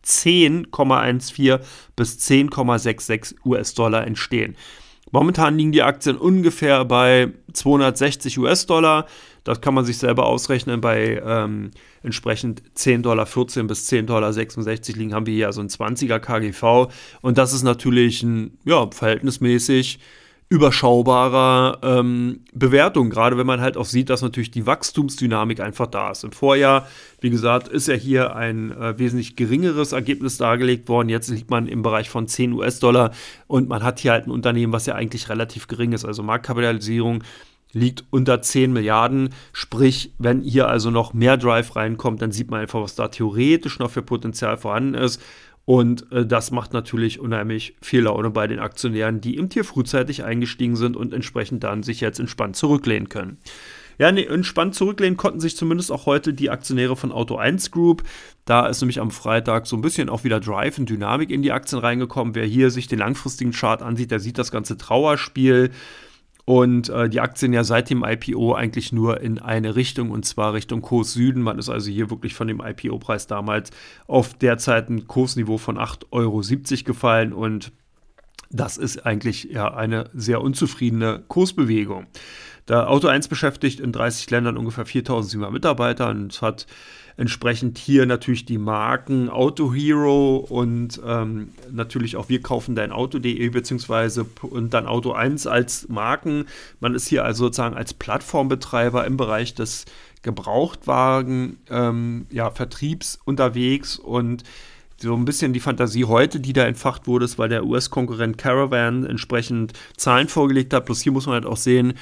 Komma vierzehn bis zehn Komma sechsundsechzig U S-Dollar entstehen. Momentan liegen die Aktien ungefähr bei zweihundertsechzig U S-Dollar. Das kann man sich selber ausrechnen. Bei ähm, entsprechend zehn Komma vierzehn bis zehn Komma sechsundsechzig liegen, haben wir hier also ein zwanziger K G V. Und das ist natürlich ein ja, verhältnismäßig überschaubarer ähm, Bewertung, gerade wenn man halt auch sieht, dass natürlich die Wachstumsdynamik einfach da ist. Im Vorjahr, wie gesagt, ist ja hier ein äh, wesentlich geringeres Ergebnis dargelegt worden. Jetzt liegt man im Bereich von zehn U S-Dollar und man hat hier halt ein Unternehmen, was ja eigentlich relativ gering ist. Also Marktkapitalisierung liegt unter zehn Milliarden, sprich, wenn hier also noch mehr Drive reinkommt, dann sieht man einfach, was da theoretisch noch für Potenzial vorhanden ist. Und äh, das macht natürlich unheimlich viel Laune bei den Aktionären, die im Tier frühzeitig eingestiegen sind und entsprechend dann sich jetzt entspannt zurücklehnen können. Ja, nee, entspannt zurücklehnen konnten sich zumindest auch heute die Aktionäre von Auto eins Group. Da ist nämlich am Freitag so ein bisschen auch wieder Drive und Dynamik in die Aktien reingekommen. Wer hier sich den langfristigen Chart ansieht, der sieht das ganze Trauerspiel. Und äh, die Aktien ja seit dem I P O eigentlich nur in eine Richtung, und zwar Richtung Kurs Süden. Man ist also hier wirklich von dem I P O-Preis damals auf derzeit ein Kursniveau von acht Euro siebzig gefallen. Und das ist eigentlich ja eine sehr unzufriedene Kursbewegung. Der Auto eins beschäftigt in dreißig Ländern ungefähr viertausendsiebenhundert Mitarbeiter und hat entsprechend hier natürlich die Marken Auto Hero und ähm, natürlich auch wir kaufen dein Auto punkt de beziehungsweise und dann Auto eins als Marken. Man ist hier also sozusagen als Plattformbetreiber im Bereich des Gebrauchtwagen ähm, ja, Vertriebs unterwegs und so ein bisschen die Fantasie heute, die da entfacht wurde, ist, weil der U S-Konkurrent Caravan entsprechend Zahlen vorgelegt hat. Plus hier muss man halt auch sehen,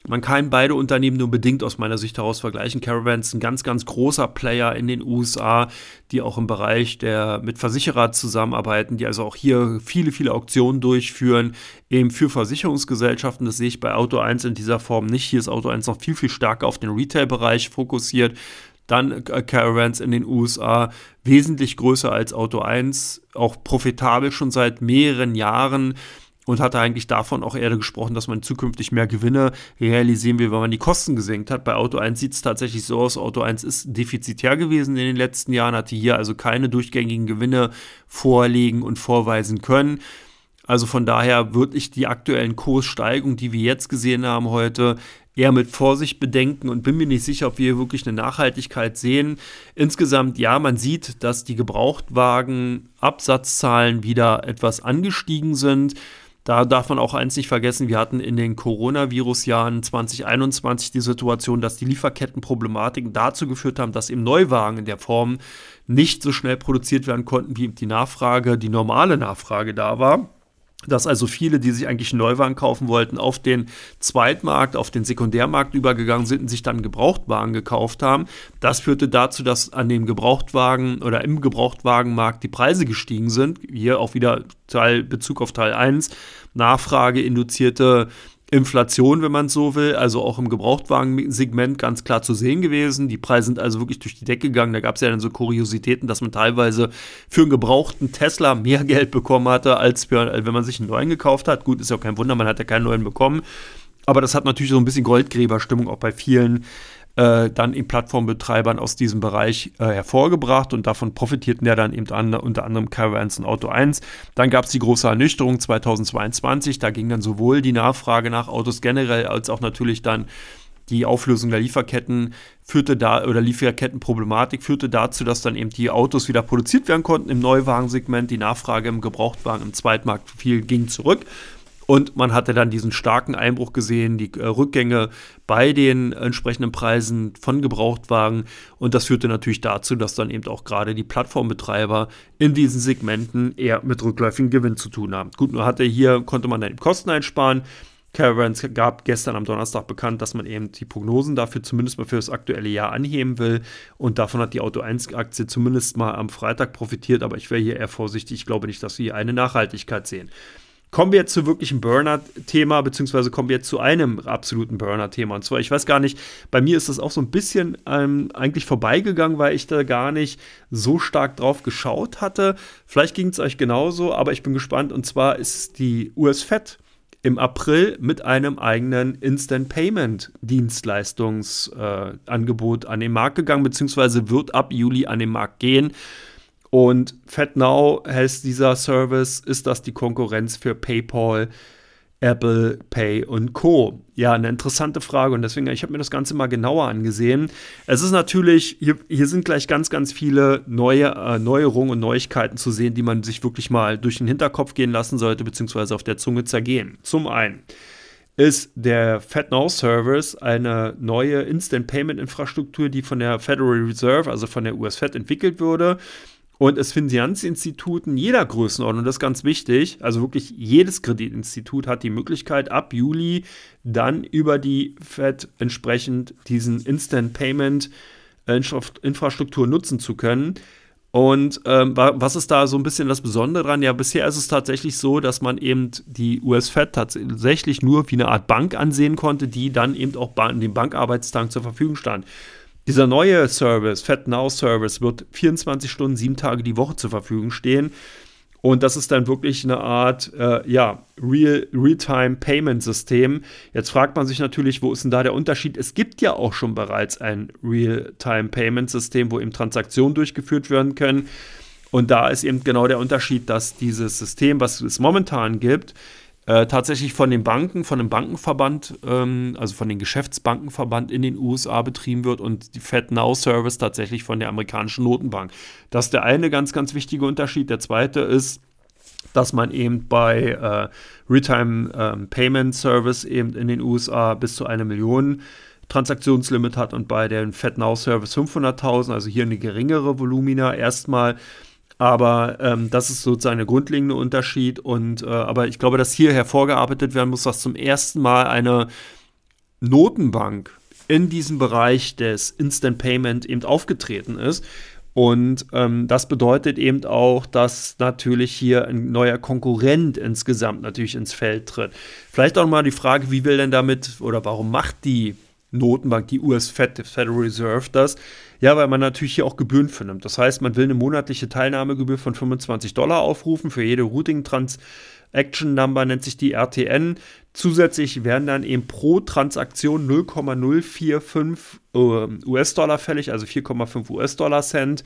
Man kann beide Unternehmen nur bedingt aus meiner Sicht heraus vergleichen. Caravan ist ein ganz, ganz großer Player in den U S A, die auch im Bereich der mit Versicherer zusammenarbeiten, die also auch hier viele, viele Auktionen durchführen, eben für Versicherungsgesellschaften. Das sehe ich bei Auto eins in dieser Form nicht. Hier ist Auto eins noch viel, viel stärker auf den Retail-Bereich fokussiert. Dann Caravans in den U S A, wesentlich größer als Auto eins, auch profitabel schon seit mehreren Jahren. Und hatte eigentlich davon auch eher gesprochen, dass man zukünftig mehr Gewinne realisieren will, weil man die Kosten gesenkt hat. Bei Auto eins sieht es tatsächlich so aus, Auto eins ist defizitär gewesen in den letzten Jahren, hatte hier also keine durchgängigen Gewinne vorlegen und vorweisen können. Also von daher würde ich die aktuellen Kurssteigungen, die wir jetzt gesehen haben heute, eher mit Vorsicht bedenken und bin mir nicht sicher, ob wir hier wirklich eine Nachhaltigkeit sehen. Insgesamt, ja, man sieht, dass die Gebrauchtwagen-Absatzzahlen wieder etwas angestiegen sind. Da darf man auch eins nicht vergessen, wir hatten in den Coronavirus-Jahren zwanzig einundzwanzig die Situation, dass die Lieferkettenproblematiken dazu geführt haben, dass eben Neuwagen in der Form nicht so schnell produziert werden konnten, wie eben die Nachfrage, die normale Nachfrage da war. Dass also viele, die sich eigentlich einen Neuwagen kaufen wollten, auf den Zweitmarkt, auf den Sekundärmarkt übergegangen sind und sich dann Gebrauchtwagen gekauft haben. Das führte dazu, dass an dem Gebrauchtwagen oder im Gebrauchtwagenmarkt die Preise gestiegen sind. Hier auch wieder Teil, Bezug auf Teil eins, Nachfrage induzierte Inflation, wenn man so will, also auch im Gebrauchtwagensegment ganz klar zu sehen gewesen. Die Preise sind also wirklich durch die Decke gegangen. Da gab es ja dann so Kuriositäten, dass man teilweise für einen gebrauchten Tesla mehr Geld bekommen hatte, als für, wenn man sich einen neuen gekauft hat. Gut, ist ja auch kein Wunder, man hat ja keinen neuen bekommen. Aber das hat natürlich so ein bisschen Goldgräberstimmung auch bei vielen äh, dann eben Plattformbetreibern aus diesem Bereich äh, hervorgebracht und davon profitierten ja dann eben an, unter anderem Caravans und Auto eins. Dann gab es die große Ernüchterung zweitausendzweiundzwanzig, da ging dann sowohl die Nachfrage nach Autos generell als auch natürlich dann die Auflösung der Lieferketten führte da oder Lieferkettenproblematik führte dazu, dass dann eben die Autos wieder produziert werden konnten im Neuwagensegment, die Nachfrage im Gebrauchtwagen im Zweitmarkt viel ging zurück. Und man hatte dann diesen starken Einbruch gesehen, die äh, Rückgänge bei den entsprechenden Preisen von Gebrauchtwagen. Und das führte natürlich dazu, dass dann eben auch gerade die Plattformbetreiber in diesen Segmenten eher mit rückläufigem Gewinn zu tun haben. Gut, nur hatte hier, konnte man dann eben Kosten einsparen. Caravans gab gestern am Donnerstag bekannt, dass man eben die Prognosen dafür zumindest mal für das aktuelle Jahr anheben will. Und davon hat die Auto eins Aktie zumindest mal am Freitag profitiert. Aber ich wäre hier eher vorsichtig. Ich glaube nicht, dass wir hier eine Nachhaltigkeit sehen. Kommen wir jetzt zu wirklichem Burner-Thema, beziehungsweise kommen wir jetzt zu einem absoluten Burner-Thema. Und zwar, ich weiß gar nicht, bei mir ist das auch so ein bisschen ähm, eigentlich vorbeigegangen, weil ich da gar nicht so stark drauf geschaut hatte. Vielleicht ging es euch genauso, aber ich bin gespannt. Und zwar ist die U S Fed im April mit einem eigenen Instant-Payment-Dienstleistungsangebot äh, an den Markt gegangen, beziehungsweise wird ab Juli an den Markt gehen. Und FedNow heißt dieser Service, ist das die Konkurrenz für PayPal, Apple Pay und Co. Ja, eine interessante Frage und deswegen, ich habe mir das Ganze mal genauer angesehen. Es ist natürlich, hier, hier sind gleich ganz, ganz viele neue äh, Neuerungen und Neuigkeiten zu sehen, die man sich wirklich mal durch den Hinterkopf gehen lassen sollte, beziehungsweise auf der Zunge zergehen. Zum einen ist der FedNow Service eine neue Instant-Payment-Infrastruktur, die von der Federal Reserve, also von der U S Fed, entwickelt wurde. Und es Finanzinstituten jeder Größenordnung, das ist ganz wichtig, also wirklich jedes Kreditinstitut hat die Möglichkeit, ab Juli dann über die Fed entsprechend diesen Instant-Payment-Infrastruktur nutzen zu können. Und ähm, was ist da so ein bisschen das Besondere dran? Ja, bisher ist es tatsächlich so, dass man eben die U S Fed tatsächlich nur wie eine Art Bank ansehen konnte, die dann eben auch an den Bankarbeitstagen zur Verfügung stand. Dieser neue Service, FedNow Service, wird vierundzwanzig Stunden, sieben Tage die Woche zur Verfügung stehen. Und das ist dann wirklich eine Art, äh, ja, Real, Real-Time-Payment-System. Jetzt fragt man sich natürlich, wo ist denn da der Unterschied? Es gibt ja auch schon bereits ein Real-Time-Payment-System, wo eben Transaktionen durchgeführt werden können. Und da ist eben genau der Unterschied, dass dieses System, was es momentan gibt, Äh, tatsächlich von den Banken, von dem Bankenverband, ähm, also von den Geschäftsbankenverband in den U S A betrieben wird und die FedNow Service tatsächlich von der amerikanischen Notenbank. Das ist der eine ganz, ganz wichtige Unterschied. Der zweite ist, dass man eben bei äh, Real-Time ähm, Payment Service eben in den U S A bis zu eine Million Transaktionslimit hat und bei den FedNow Service fünfhunderttausend, also hier eine geringere Volumina erstmal. Aber ähm, das ist sozusagen der grundlegende Unterschied. Und äh, aber ich glaube, dass hier hervorgearbeitet werden muss, dass zum ersten Mal eine Notenbank in diesem Bereich des Instant Payment eben aufgetreten ist. Und ähm, das bedeutet eben auch, dass natürlich hier ein neuer Konkurrent insgesamt natürlich ins Feld tritt. Vielleicht auch mal die Frage, wie will denn damit oder warum macht die Notenbank, die U S Fed, Federal Reserve das? Ja, weil man natürlich hier auch Gebühren vernimmt. Das heißt, man will eine monatliche Teilnahmegebühr von fünfundzwanzig Dollar aufrufen für jede Routing-Transaction Number, nennt sich die R T N. Zusätzlich werden dann eben pro Transaktion null Komma null vier fünf äh, U S-Dollar fällig, also vier Komma fünf U S-Dollar Cent.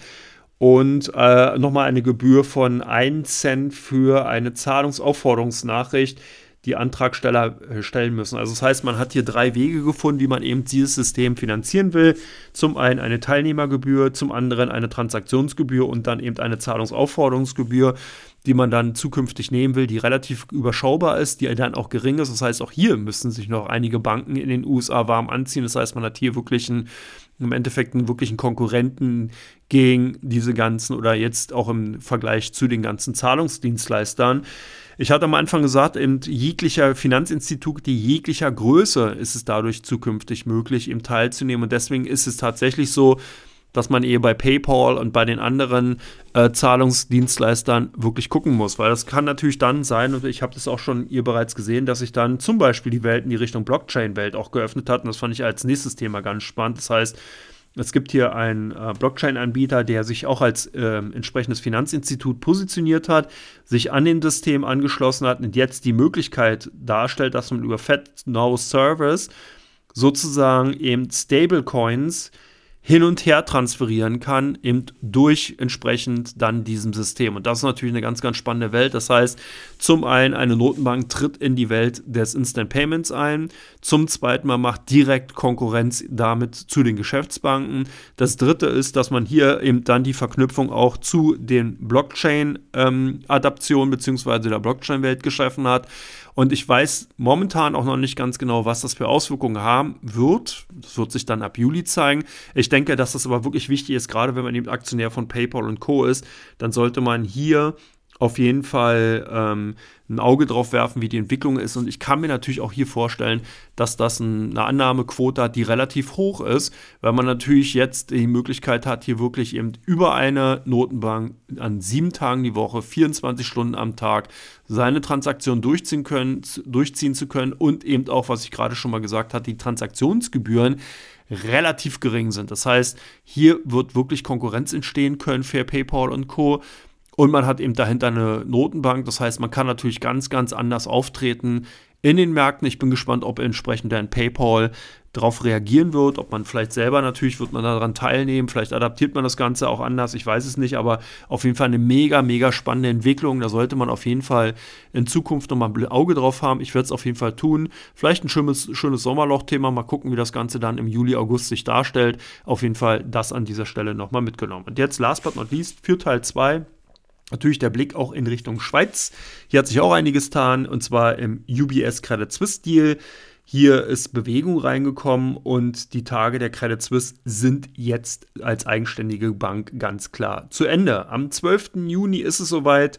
Und äh, nochmal eine Gebühr von ein Cent für eine Zahlungsaufforderungsnachricht, die Antragsteller stellen müssen. Also das heißt, man hat hier drei Wege gefunden, wie man eben dieses System finanzieren will. Zum einen eine Teilnehmergebühr, zum anderen eine Transaktionsgebühr und dann eben eine Zahlungsaufforderungsgebühr, die man dann zukünftig nehmen will, die relativ überschaubar ist, die dann auch gering ist. Das heißt, auch hier müssen sich noch einige Banken in den U S A warm anziehen. Das heißt, man hat hier wirklich einen, im Endeffekt einen wirklichen Konkurrenten gegen diese ganzen oder jetzt auch im Vergleich zu den ganzen Zahlungsdienstleistern. Ich hatte am Anfang gesagt, in jeglicher Finanzinstitut, die jeglicher Größe ist es dadurch zukünftig möglich, eben teilzunehmen. Und deswegen ist es tatsächlich so, dass man eher bei PayPal und bei den anderen äh, Zahlungsdienstleistern wirklich gucken muss. Weil das kann natürlich dann sein, und ich habe das auch schon ihr bereits gesehen, dass sich dann zum Beispiel die Welt in die Richtung Blockchain-Welt auch geöffnet hat. Und das fand ich als nächstes Thema ganz spannend. Das heißt, es gibt hier einen äh, Blockchain-Anbieter, der sich auch als äh, entsprechendes Finanzinstitut positioniert hat, sich an dem System angeschlossen hat und jetzt die Möglichkeit darstellt, dass man über FedNow Service sozusagen eben Stablecoins hin und her transferieren kann, eben durch entsprechend dann diesem System. Und das ist natürlich eine ganz, ganz spannende Welt. Das heißt, zum einen, eine Notenbank tritt in die Welt des Instant Payments ein. Zum zweiten Mal macht direkt Konkurrenz damit zu den Geschäftsbanken. Das dritte ist, dass man hier eben dann die Verknüpfung auch zu den Blockchain-Adaptionen ähm, beziehungsweise der Blockchain-Welt geschaffen hat. Und ich weiß momentan auch noch nicht ganz genau, was das für Auswirkungen haben wird. Das wird sich dann ab Juli zeigen. Ich denke, dass das aber wirklich wichtig ist, gerade wenn man eben Aktionär von PayPal und Co. ist, dann sollte man hier auf jeden Fall ähm, ein Auge drauf werfen, wie die Entwicklung ist. Und ich kann mir natürlich auch hier vorstellen, dass das ein, eine Annahmequote hat, die relativ hoch ist, weil man natürlich jetzt die Möglichkeit hat, hier wirklich eben über eine Notenbank an sieben Tagen die Woche, vierundzwanzig Stunden am Tag seine Transaktion durchziehen können, durchziehen zu können und eben auch, was ich gerade schon mal gesagt habe, die Transaktionsgebühren relativ gering sind. Das heißt, hier wird wirklich Konkurrenz entstehen können für PayPal und Co. Und man hat eben dahinter eine Notenbank. Das heißt, man kann natürlich ganz, ganz anders auftreten in den Märkten. Ich bin gespannt, ob entsprechend dann PayPal darauf reagieren wird, ob man vielleicht selber, natürlich wird man daran teilnehmen, vielleicht adaptiert man das Ganze auch anders, ich weiß es nicht, aber auf jeden Fall eine mega, mega spannende Entwicklung, da sollte man auf jeden Fall in Zukunft nochmal ein Auge drauf haben, ich werde es auf jeden Fall tun, vielleicht ein schönes, schönes Sommerloch-Thema, mal gucken, wie das Ganze dann im Juli, August sich darstellt, auf jeden Fall das an dieser Stelle nochmal mitgenommen. Und jetzt last but not least für Teil zwei, natürlich der Blick auch in Richtung Schweiz. Hier hat sich auch einiges getan, und zwar im U B S Credit Suisse Deal. Hier ist Bewegung reingekommen und die Tage der Credit Suisse sind jetzt als eigenständige Bank ganz klar zu Ende. Am zwölften Juni ist es soweit.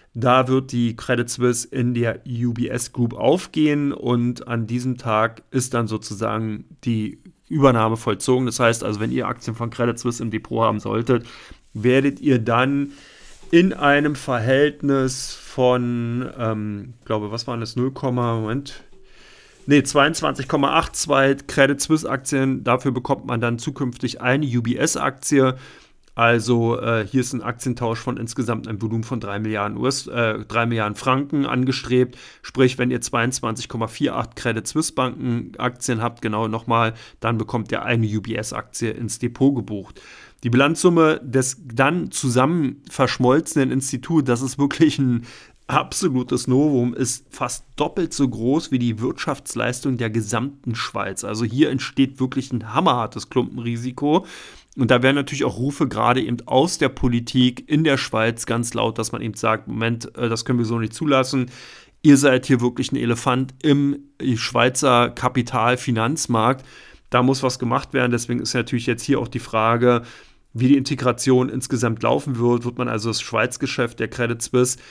Da wird die Credit Suisse in der U B S Group aufgehen und an diesem Tag ist dann sozusagen die Übernahme vollzogen. Das heißt also, wenn ihr Aktien von Credit Suisse im Depot haben solltet, werdet ihr dann in einem Verhältnis von, ähm, glaube, was waren das, null, Moment, nee, zweiundzwanzig Komma zweiundachtzig Credit Suisse Aktien, dafür bekommt man dann zukünftig eine U B S-Aktie. Also äh, hier ist ein Aktientausch von insgesamt einem Volumen von drei Milliarden U S, äh, drei Milliarden Franken angestrebt. Sprich, wenn ihr zweiundzwanzig Komma achtundvierzig Credit Suisse Banken Aktien habt, genau nochmal, dann bekommt ihr eine U B S-Aktie ins Depot gebucht. Die Bilanzsumme des dann zusammen verschmolzenen Instituts, das ist wirklich ein absolutes Novum, ist fast doppelt so groß wie die Wirtschaftsleistung der gesamten Schweiz. Also hier entsteht wirklich ein hammerhartes Klumpenrisiko. Und da werden natürlich auch Rufe gerade eben aus der Politik in der Schweiz ganz laut, dass man eben sagt, Moment, das können wir so nicht zulassen. Ihr seid hier wirklich ein Elefant im Schweizer Kapitalfinanzmarkt. Da muss was gemacht werden. Deswegen ist natürlich jetzt hier auch die Frage, wie die Integration insgesamt laufen wird. Wird man also das Schweizgeschäft der Credit Suisse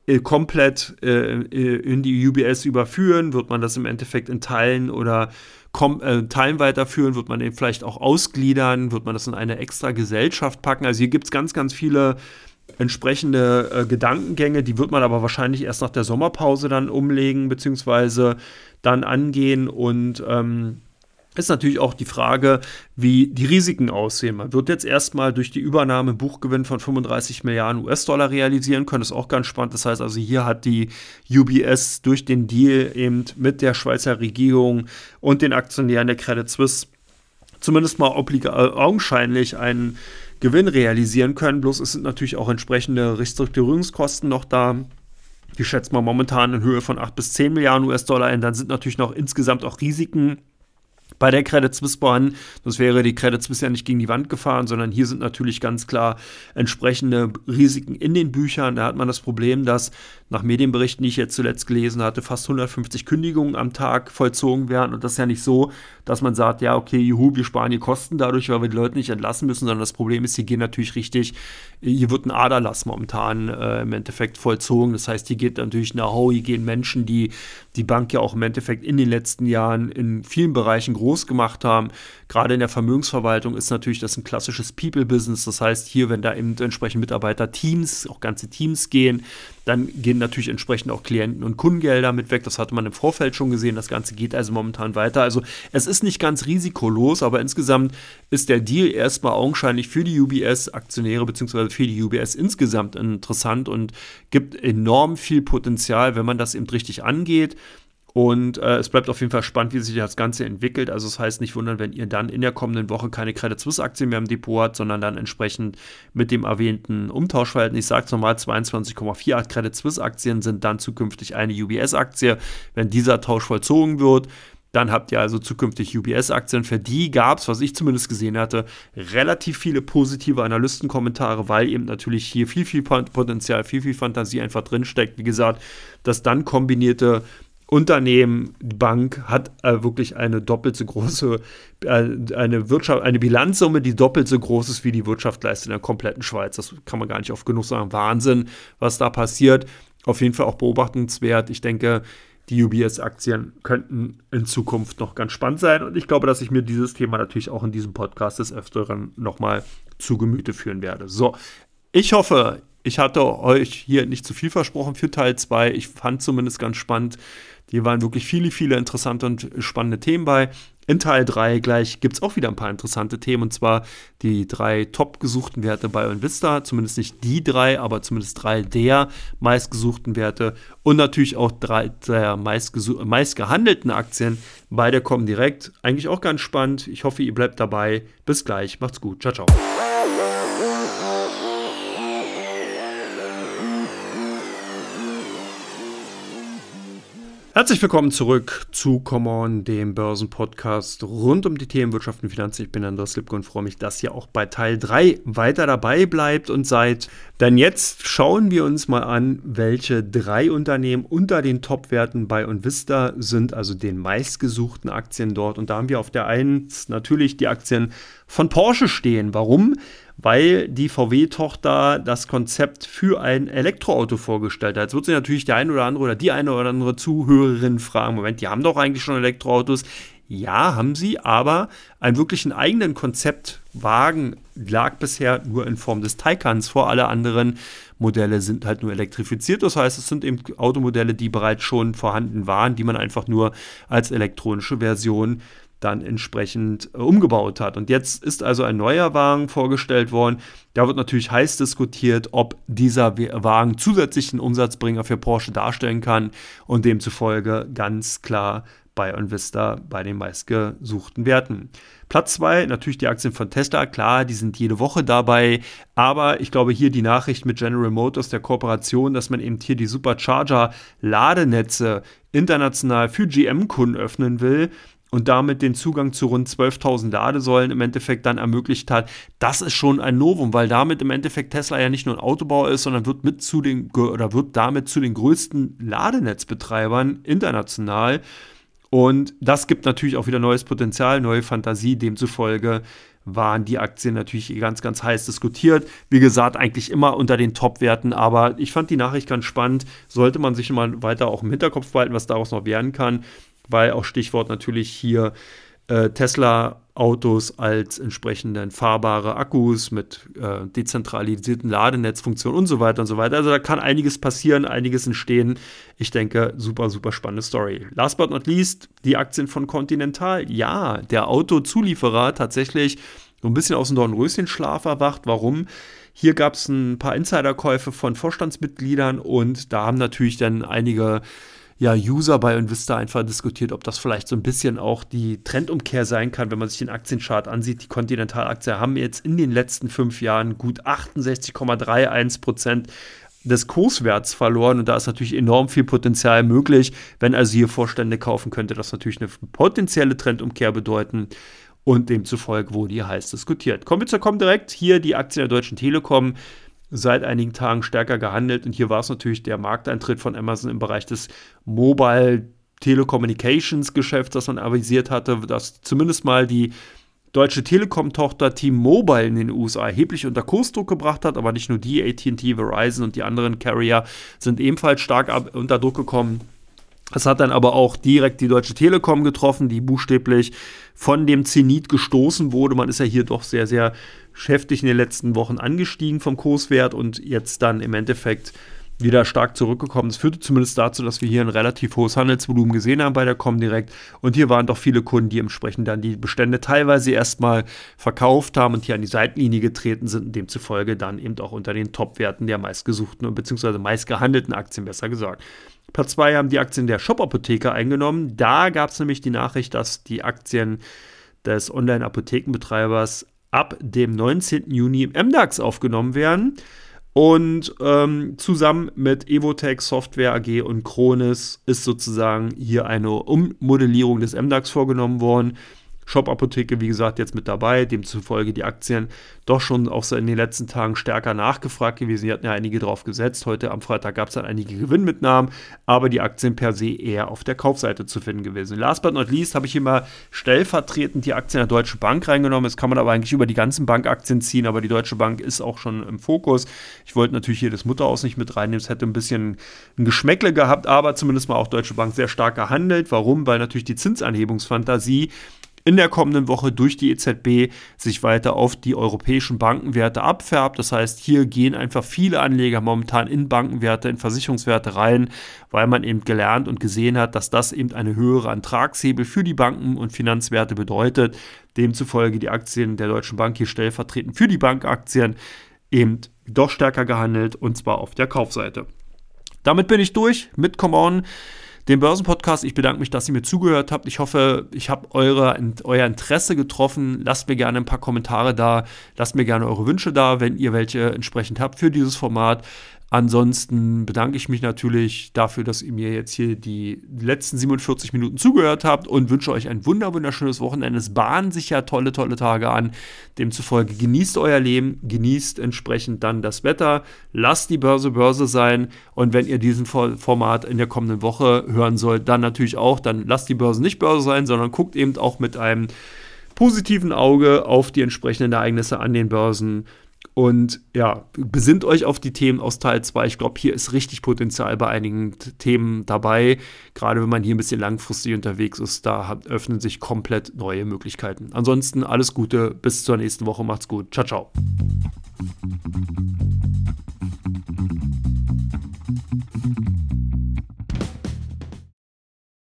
äh, komplett äh, in die U B S überführen? Wird man das im Endeffekt in Teilen oder kom- äh, Teilen weiterführen? Wird man den vielleicht auch ausgliedern? Wird man das in eine extra Gesellschaft packen? Also hier gibt es ganz, ganz viele entsprechende äh, Gedankengänge, die wird man aber wahrscheinlich erst nach der Sommerpause dann umlegen, beziehungsweise dann angehen und ähm, ist natürlich auch die Frage, wie die Risiken aussehen. Man wird jetzt erstmal durch die Übernahme einen Buchgewinn von fünfunddreißig Milliarden U S-Dollar realisieren können. Das ist auch ganz spannend. Das heißt also, hier hat die U B S durch den Deal eben mit der Schweizer Regierung und den Aktionären der Credit Suisse zumindest mal obliga- äh, augenscheinlich einen Gewinn realisieren können. Bloß es sind natürlich auch entsprechende Restrukturierungskosten noch da. Die schätzt man momentan in Höhe von acht bis zehn Milliarden U S-Dollar ein. Dann sind natürlich noch insgesamt auch Risiken bei der Credit Suisse vorhanden. Das wäre die Credit Suisse ja nicht gegen die Wand gefahren, sondern hier sind natürlich ganz klar entsprechende Risiken in den Büchern. Da hat man das Problem, dass nach Medienberichten, die ich jetzt zuletzt gelesen hatte, fast hundertfünfzig Kündigungen am Tag vollzogen werden. Und das ist ja nicht so, dass man sagt, ja, okay, juhu, wir sparen die Kosten dadurch, weil wir die Leute nicht entlassen müssen, sondern das Problem ist, hier gehen natürlich richtig, hier wird ein Aderlass momentan äh, im Endeffekt vollzogen. Das heißt, hier geht natürlich Know-how, hier gehen Menschen, die die Bank ja auch im Endeffekt in den letzten Jahren in vielen Bereichen groß gemacht haben. Gerade in der Vermögensverwaltung ist natürlich das ein klassisches People-Business. Das heißt, hier, wenn da eben entsprechend Mitarbeiter-Teams, auch ganze Teams gehen, dann gehen natürlich entsprechend auch Klienten- und Kundengelder mit weg. Das hatte man im Vorfeld schon gesehen. Das Ganze geht also momentan weiter. Also es ist nicht ganz risikolos, aber insgesamt ist der Deal erstmal augenscheinlich für die U B S-Aktionäre bzw. für die U B S insgesamt interessant und gibt enorm viel Potenzial, wenn man das eben richtig angeht. Und äh, es bleibt auf jeden Fall spannend, wie sich das Ganze entwickelt. Also das heißt, nicht wundern, wenn ihr dann in der kommenden Woche keine Credit Suisse-Aktien mehr im Depot habt, sondern dann entsprechend mit dem erwähnten Umtauschverhalten. Ich sage es nochmal, zweiundzwanzig Komma achtundvierzig Credit Suisse-Aktien sind dann zukünftig eine U B S-Aktie. Wenn dieser Tausch vollzogen wird, dann habt ihr also zukünftig U B S-Aktien. Für die gab es, was ich zumindest gesehen hatte, relativ viele positive Analystenkommentare, weil eben natürlich hier viel, viel Potenzial, viel, viel Fantasie einfach drinsteckt. Wie gesagt, das dann kombinierte Unternehmen, die Bank hat äh, wirklich eine doppelt so große, äh, eine Wirtschaft, eine Bilanzsumme, die doppelt so groß ist wie die Wirtschaftsleistung in der kompletten Schweiz. Das kann man gar nicht oft genug sagen. Wahnsinn, was da passiert. Auf jeden Fall auch beobachtenswert. Ich denke, die U B S-Aktien könnten in Zukunft noch ganz spannend sein. Und ich glaube, dass ich mir dieses Thema natürlich auch in diesem Podcast des Öfteren nochmal zu Gemüte führen werde. So, ich hoffe, ich hatte euch hier nicht zu viel versprochen für Teil zwei. Ich fand zumindest ganz spannend. Hier waren wirklich viele, viele interessante und spannende Themen bei. In Teil drei gleich gibt es auch wieder ein paar interessante Themen, und zwar die drei top gesuchten Werte bei OnVista. Zumindest nicht die drei, aber zumindest drei der meistgesuchten Werte und natürlich auch drei der meistgesu- meistgehandelten Aktien bei der Comdirect. Eigentlich auch ganz spannend. Ich hoffe, ihr bleibt dabei. Bis gleich. Macht's gut. Ciao, ciao. Herzlich willkommen zurück zu Come On, dem Börsenpodcast rund um die Themen Wirtschaft und Finanzen. Ich bin Andreas Lipke und freue mich, dass ihr auch bei Teil drei weiter dabei bleibt und seid. Denn jetzt schauen wir uns mal an, welche drei Unternehmen unter den Top-Werten bei OnVista sind, also den meistgesuchten Aktien dort. Und da haben wir auf der einen natürlich die Aktien von Porsche stehen. Warum? Weil die V W-Tochter das Konzept für ein Elektroauto vorgestellt hat. Jetzt wird sich natürlich der eine oder andere oder die eine oder andere Zuhörerin fragen, Moment, die haben doch eigentlich schon Elektroautos. Ja, haben sie, aber einen wirklichen eigenen Konzeptwagen lag bisher nur in Form des Taycans vor. Alle anderen Modelle sind halt nur elektrifiziert. Das heißt, es sind eben Automodelle, die bereits schon vorhanden waren, die man einfach nur als elektronische Version dann entsprechend äh, umgebaut hat. Und jetzt ist also ein neuer Wagen vorgestellt worden. Da wird natürlich heiß diskutiert, ob dieser Wagen zusätzlichen Umsatzbringer für Porsche darstellen kann und demzufolge ganz klar bei OnVista bei den meistgesuchten Werten. Platz zwei, natürlich die Aktien von Tesla. Klar, die sind jede Woche dabei, aber ich glaube hier die Nachricht mit General Motors, der Kooperation, dass man eben hier die Supercharger-Ladenetze international für G M-Kunden öffnen will und damit den Zugang zu rund zwölftausend Ladesäulen im Endeffekt dann ermöglicht hat, das ist schon ein Novum, weil damit im Endeffekt Tesla ja nicht nur ein Autobauer ist, sondern wird mit zu den oder wird damit zu den größten Ladenetzbetreibern international. Und das gibt natürlich auch wieder neues Potenzial, neue Fantasie. Demzufolge waren die Aktien natürlich ganz, ganz heiß diskutiert. Wie gesagt, eigentlich immer unter den Top-Werten, aber ich fand die Nachricht ganz spannend. Sollte man sich mal weiter auch im Hinterkopf behalten, was daraus noch werden kann, weil auch Stichwort natürlich hier äh, Tesla-Autos als entsprechenden fahrbare Akkus mit äh, dezentralisierten Ladenetzfunktionen und so weiter und so weiter. Also da kann einiges passieren, einiges entstehen. Ich denke, super, super spannende Story. Last but not least, die Aktien von Continental. Ja, der Autozulieferer tatsächlich so ein bisschen aus dem Dornröschenschlaf erwacht. Warum? Hier gab es ein paar Insiderkäufe von Vorstandsmitgliedern und da haben natürlich dann einige ja, User bei Invista einfach diskutiert, ob das vielleicht so ein bisschen auch die Trendumkehr sein kann, wenn man sich den Aktienchart ansieht. Die Continental-Aktien haben jetzt in den letzten fünf Jahren gut achtundsechzig Komma einunddreißig Prozent des Kurswerts verloren und da ist natürlich enorm viel Potenzial möglich. Wenn also hier Vorstände kaufen, könnte das natürlich eine potenzielle Trendumkehr bedeuten und demzufolge wurde hier heiß diskutiert. Kommen wir zur Comdirect. Hier die Aktien der Deutschen Telekom seit einigen Tagen stärker gehandelt und hier war es natürlich der Markteintritt von Amazon im Bereich des Mobile Telecommunications Geschäfts, das man avisiert hatte, dass zumindest mal die deutsche Telekom-Tochter T-Mobile in den U S A erheblich unter Kursdruck gebracht hat, aber nicht nur die, A T and T, Verizon und die anderen Carrier sind ebenfalls stark ab- unter Druck gekommen. Es hat dann aber auch direkt die Deutsche Telekom getroffen, die buchstäblich von dem Zenit gestoßen wurde. Man ist ja hier doch sehr, sehr heftig in den letzten Wochen angestiegen vom Kurswert und jetzt dann im Endeffekt wieder stark zurückgekommen. Das führte zumindest dazu, dass wir hier ein relativ hohes Handelsvolumen gesehen haben bei der Comdirect. Und hier waren doch viele Kunden, die entsprechend dann die Bestände teilweise erstmal verkauft haben und hier an die Seitenlinie getreten sind und demzufolge dann eben auch unter den Top-Werten der meistgesuchten bzw. meistgehandelten Aktien, besser gesagt. Platz zwei haben die Aktien der Shop-Apotheke eingenommen. Da gab es nämlich die Nachricht, dass die Aktien des Online-Apothekenbetreibers ab dem neunzehnten Juni im M DAX aufgenommen werden. Und ähm, zusammen mit Evotech Software A G und Kronis ist sozusagen hier eine Ummodellierung des M DAX vorgenommen worden. Shop-Apotheke, wie gesagt, jetzt mit dabei, demzufolge die Aktien doch schon auch so in den letzten Tagen stärker nachgefragt gewesen. Die hatten ja einige drauf gesetzt. Heute am Freitag gab es dann einige Gewinnmitnahmen, aber die Aktien per se eher auf der Kaufseite zu finden gewesen. Last but not least habe ich hier mal stellvertretend die Aktien der Deutschen Bank reingenommen. Das kann man aber eigentlich über die ganzen Bankaktien ziehen, aber die Deutsche Bank ist auch schon im Fokus. Ich wollte natürlich hier das Mutterhaus nicht mit reinnehmen. Es hätte ein bisschen ein Geschmäckle gehabt, aber zumindest mal auch Deutsche Bank sehr stark gehandelt. Warum? Weil natürlich die Zinsanhebungsfantasie in der kommenden Woche durch die E Z B sich weiter auf die europäischen Bankenwerte abfärbt. Das heißt, hier gehen einfach viele Anleger momentan in Bankenwerte, in Versicherungswerte rein, weil man eben gelernt und gesehen hat, dass das eben eine höhere Ertragshebel für die Banken und Finanzwerte bedeutet. Demzufolge die Aktien der Deutschen Bank hier stellvertretend für die Bankaktien eben doch stärker gehandelt und zwar auf der Kaufseite. Damit bin ich durch mit Come On, dem Börsenpodcast. Ich bedanke mich, dass ihr mir zugehört habt. Ich hoffe, ich habe eure, euer Interesse getroffen. Lasst mir gerne ein paar Kommentare da. Lasst mir gerne eure Wünsche da, wenn ihr welche entsprechend habt für dieses Format. Ansonsten bedanke ich mich natürlich dafür, dass ihr mir jetzt hier die letzten siebenundvierzig Minuten zugehört habt und wünsche euch ein wunder wunderschönes Wochenende. Es bahnen sich ja tolle, tolle Tage an. Demzufolge genießt euer Leben, genießt entsprechend dann das Wetter, lasst die Börse Börse sein und wenn ihr diesen Format in der kommenden Woche hören sollt, dann natürlich auch, dann lasst die Börse nicht Börse sein, sondern guckt eben auch mit einem positiven Auge auf die entsprechenden Ereignisse an den Börsen. Und ja, besinnt euch auf die Themen aus Teil zwei. Ich glaube, hier ist richtig Potenzial bei einigen T- Themen dabei. Gerade wenn man hier ein bisschen langfristig unterwegs ist, da hat, öffnen sich komplett neue Möglichkeiten. Ansonsten alles Gute, bis zur nächsten Woche. Macht's gut. Ciao, ciao.